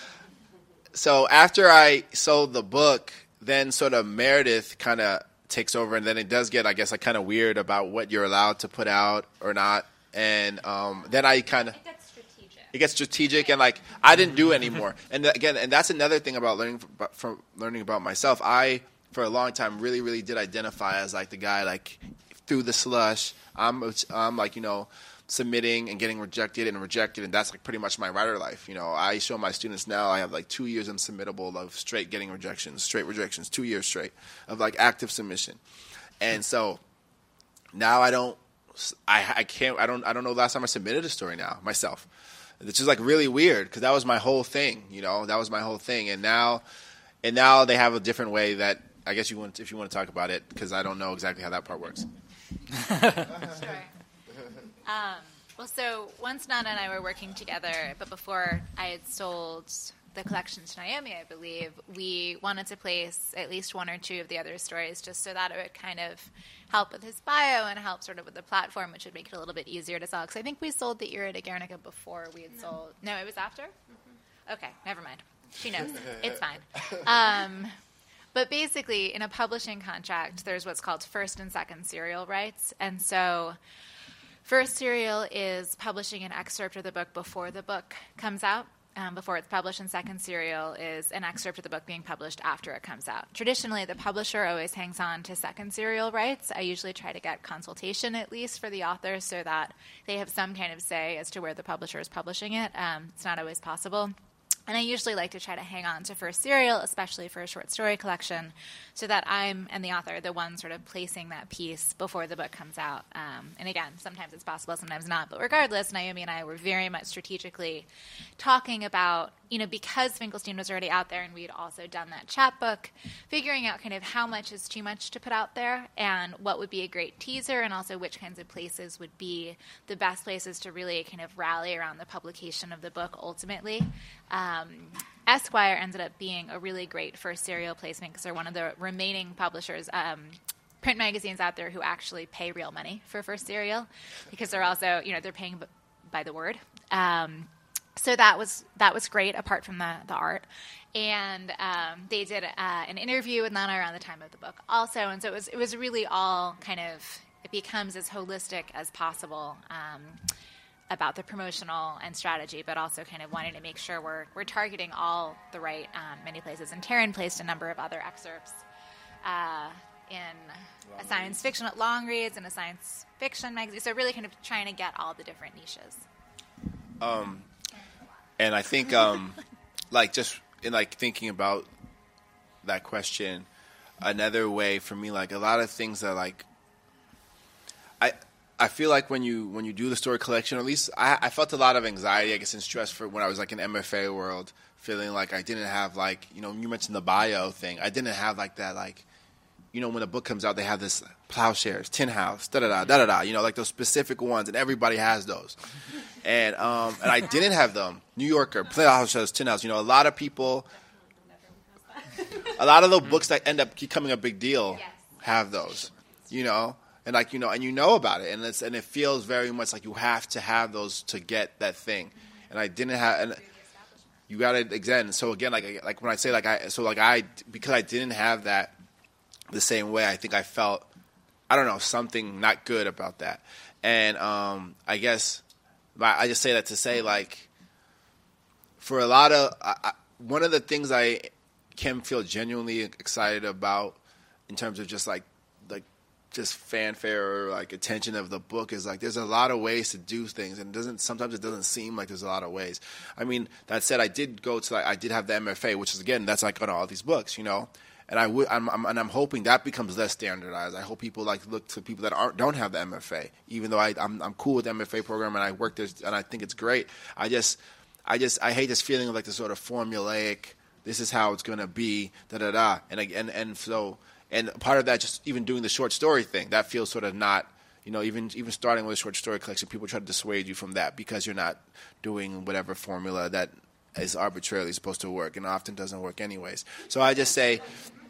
so after I sold the book, then sort of Meredith kind of takes over, and then it does get, I guess, like kind of weird about what you're allowed to put out or not, and um, then I kind of. It gets strategic, and like I didn't do anymore. And th- again, and that's another thing about learning from, from learning about myself. I, for a long time, really, really did identify as like the guy like through the slush. I'm, I'm like, you know, submitting and getting rejected and rejected, and that's like pretty much my writer life. You know, I show my students now I have like two years unsubmittable of straight getting rejections, straight rejections, two years straight of like active submission, and so now I don't, I, I can't, I don't, I don't know the last time I submitted a story now myself. It's just like really weird because that was my whole thing, you know. That was my whole thing, and now, and now they have a different way that I guess you want, if you want to talk about it, because I don't know exactly how that part works. Sure. Um, well, so once Nana and I were working together, but before I had sold the collection to Naomi, I believe, we wanted to place at least one or two of the other stories just so that it would kind of help with his bio and help sort of with the platform, which would make it a little bit easier to sell. Because I think we sold the Era de Guernica before we had no. sold. No, it was after? Mm-hmm. Okay, never mind. She knows. It's fine. Um, but basically, in a publishing contract, there's what's called first and second serial rights. And so first serial is publishing an excerpt of the book before the book comes out. Um, before it's published, and second serial is an excerpt of the book being published after it comes out. Traditionally, the publisher always hangs on to second serial rights. I usually try to get consultation, at least, for the author so that they have some kind of say as to where the publisher is publishing it. Um, it's not always possible. And I usually like to try to hang on to first serial, especially for a short story collection, so that I'm, and the author, the one sort of placing that piece before the book comes out. Um, and again, sometimes it's possible, sometimes not. But regardless, Naomi and I were very much strategically talking about, you know, because Finkelstein was already out there and we had also done that chapbook, figuring out kind of how much is too much to put out there and what would be a great teaser, and also which kinds of places would be the best places to really kind of rally around the publication of the book ultimately. Um, Esquire ended up being a really great first serial placement because they're one of the remaining publishers, um, print magazines out there who actually pay real money for first serial, because they're also, you know, they're paying b- by the word. Um, so that was that was great, apart from the, the art. And um, they did uh, an interview with Nana around the time of the book also, and so it was it was really all kind of, it becomes as holistic as possible um, about the promotional and strategy, but also kind of wanting to make sure we're we're targeting all the right um, many places. And Taryn placed a number of other excerpts uh, in long a science reads. fiction, long reads, and a science fiction magazine. So really kind of trying to get all the different niches. Um, and I think, um, like, just in like thinking about that question, another way for me, like a lot of things that like, I. I feel like when you when you do the story collection, or at least I, I felt a lot of anxiety, I guess, and stress for when I was like in M F A world, feeling like I didn't have like, you know, you mentioned the bio thing. I didn't have like that like you know, when a book comes out, they have this Plowshares, Tin House, da da da da da da. You know, like those specific ones, and everybody has those. And um, and I didn't have them. New Yorker, Plowshares, Tin House. You know, a lot of people, a lot of the books that end up becoming a big deal Yes. have those. You know, and like you know, and you know about it, and it's and it feels very much like you have to have those to get that thing. And I didn't have. And you got to again. So again, like like when I say like I so like I because I didn't have that the same way. I think I felt I don't know something not good about that. And um, I guess I just say that to say like for a lot of I, I, one of the things I can feel genuinely excited about in terms of just like like just fanfare or like attention of the book is like there's a lot of ways to do things, and it doesn't sometimes it doesn't seem like there's a lot of ways. I mean, that said, I did go to like I did have the M F A, which is again that's like on all these books, you know. And I would, I'm, I'm, and I'm hoping that becomes less standardized. I hope people like look to people that aren't don't have the M F A, even though I, I'm I'm cool with the M F A program and I work there and I think it's great. I just I just I hate this feeling of like the sort of formulaic. This is how it's gonna be, da da da, and and and so and part of that just even doing the short story thing that feels sort of not. You know, even even starting with a short story collection, people try to dissuade you from that because you're not doing whatever formula that is arbitrarily supposed to work and often doesn't work anyways. So I just say.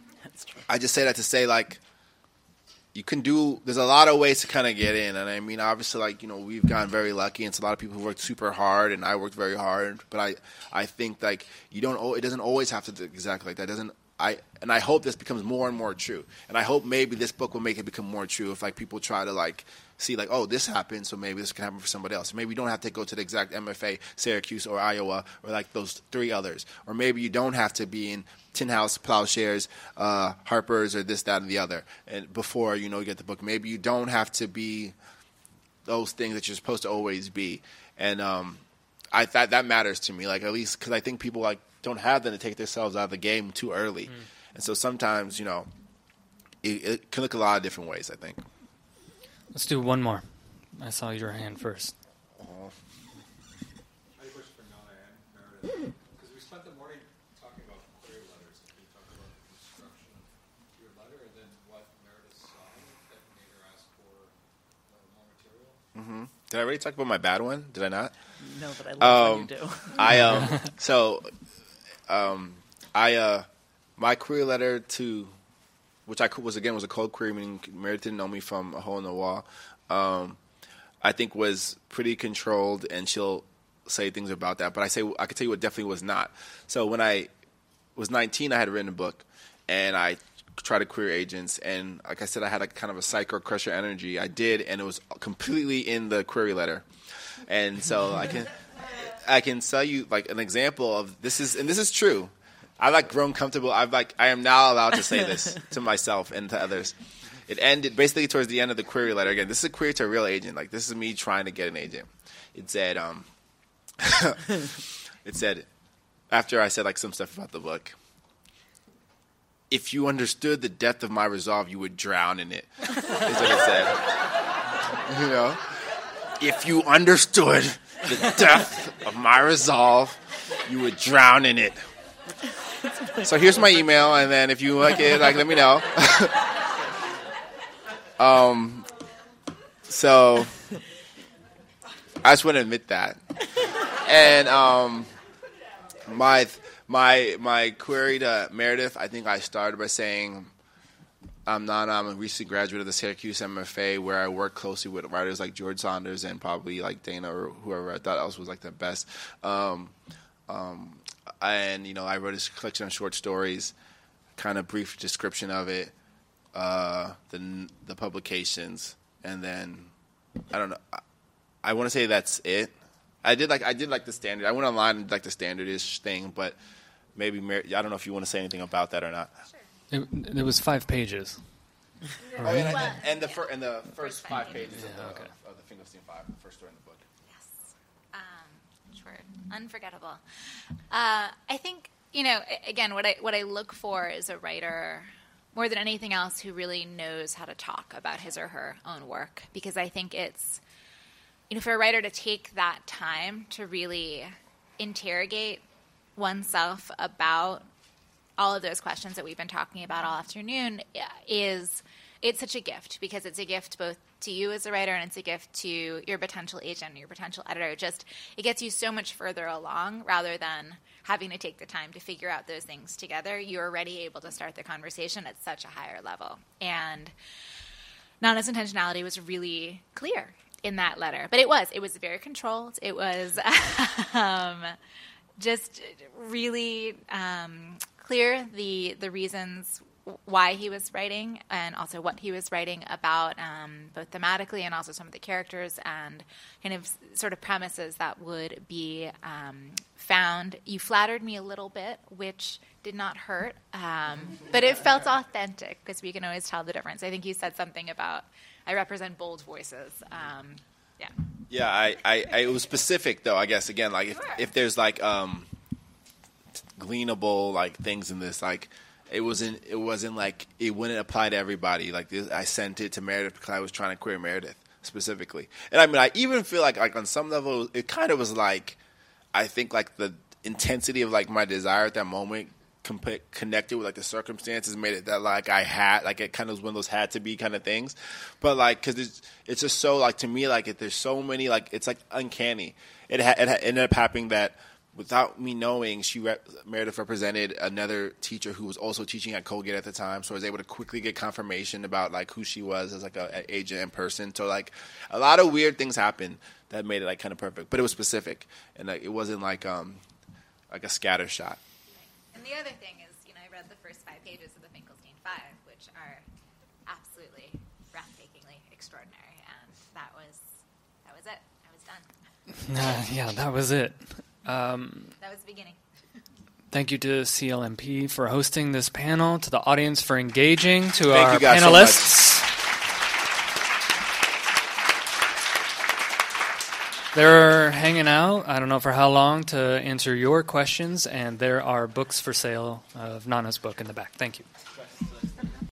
I just say that to say, like, you can do – there's a lot of ways to kind of get in. And, I mean, obviously, like, you know, we've gotten very lucky. And it's a lot of people who worked super hard, and I worked very hard. But I, I think, like, you don't – it doesn't always have to do exactly like that. It doesn't – I and I hope this becomes more and more true. And I hope maybe this book will make it become more true if, like, people try to, like, see, like, oh, this happened, so maybe this can happen for somebody else. Maybe you don't have to go to the exact M F A, Syracuse, or Iowa, or, like, those three others. Or maybe you don't have to be in Tin House, Plowshares, uh, Harper's, or this, that, and the other and before, you know, you get the book. Maybe you don't have to be those things that you're supposed to always be. And um, I that that matters to me, like, at least because I think people, like, don't have them to take themselves out of the game too early. Mm. And so sometimes, you know, it, it can look a lot of different ways, I think. Let's do one more. I saw your hand first. I have a question for Nana and Meredith. Because we spent the morning talking about query letters. Can you talk about the construction of your letter and then what Meredith saw that made her ask for uh, more material? Mm-hmm. Did I already talk about my bad one? Did I not? No, but I love um, when you do. I um so um I uh my query letter to which I was again was a cold query, meaning Meredith didn't know me from a hole in the wall. Um, I think was pretty controlled, and she'll say things about that. But I say I could tell you what definitely was not. So when I was nineteen, I had written a book, and I tried to query agents. And like I said, I had a kind of a psycho crusher energy. I did, and it was completely in the query letter. And so I can I can tell you like an example of this is, and this is true. I've like grown comfortable. I've like I am now allowed to say this to myself and to others. It ended basically towards the end of the query letter. Again, this is a query to a real agent. Like this is me trying to get an agent. It said, um, it said after I said like some stuff about the book. If you understood the depth of my resolve, you would drown in it. Is what it said. You know, if you understood the depth of my resolve, you would drown in it. So here's my email, and then if you like it, like let me know. um, so I just want to admit that, and um, my my my query to Meredith, I think I started by saying, I'm Nana. I'm a recent graduate of the Syracuse M F A, where I work closely with writers like George Saunders and probably like Dana or whoever I thought else was like the best. Um, um, And, you know, I wrote a collection of short stories, kind of brief description of it, uh, the the publications, and then, I don't know, I, I want to say that's it. I did like I did like the standard. I went online and did like the standard-ish thing, but maybe, Mar- I don't know if you want to say anything about that or not. It, it was five pages. Oh, and, and, and, the fir- and the first five pages Yeah, of, the, okay. of, of the Finkelstein Five, the first story in the book. Yes. Um, short. Unforgettable. Uh, I think, you know, a- again, what I what I look for is a writer, more than anything else, who really knows how to talk about his or her own work. Because I think it's, you know, for a writer to take that time to really interrogate oneself about all of those questions that we've been talking about all afternoon is it's such a gift because it's a gift both to you as a writer and it's a gift to your potential agent, your potential editor. Just it gets you so much further along rather than having to take the time to figure out those things together. You're already able to start the conversation at such a higher level. And Nana's intentionality was really clear in that letter. But it was. It was very controlled. It was um, just really um, clear the the reasons why he was writing and also what he was writing about, um, both thematically and also some of the characters and kind of sort of premises that would be um, found. You flattered me a little bit, which did not hurt, um, but it felt authentic because we can always tell the difference. I think you said something about I represent bold voices. Um, yeah. Yeah, I, I, I, it was specific though. I guess again, like if, Sure. if there's like um, gleanable like things in this, like. It wasn't. It wasn't like it wouldn't apply to everybody. Like this, I sent it to Meredith because I was trying to queer Meredith specifically. And I mean, I even feel like, like on some level, it kind of was like, I think like the intensity of like my desire at that moment comp- connected with like the circumstances made it that like I had like it kind of was one of those had to be kind of things. But like because it's it's just so like to me like it, there's so many like it's like uncanny. It ha- it ha- ended up happening that. Without me knowing, she re- Meredith represented another teacher who was also teaching at Colgate at the time, so I was able to quickly get confirmation about like who she was as like a, a agent in person. So like a lot of weird things happened that made it like kind of perfect, but it was specific and like it wasn't like um like a scatter shot. And the other thing is, you know, I read the first five pages of the Finkelstein Five, which are absolutely breathtakingly extraordinary, and that was that was it. I was done. Uh, yeah, that was it. Um, that was the beginning. Thank you to C L M P for hosting this panel, to the audience for engaging, to Thank our you guys panelists. So They're hanging out, I don't know for how long, to answer your questions, and there are books for sale of Nana's book in the back. Thank you.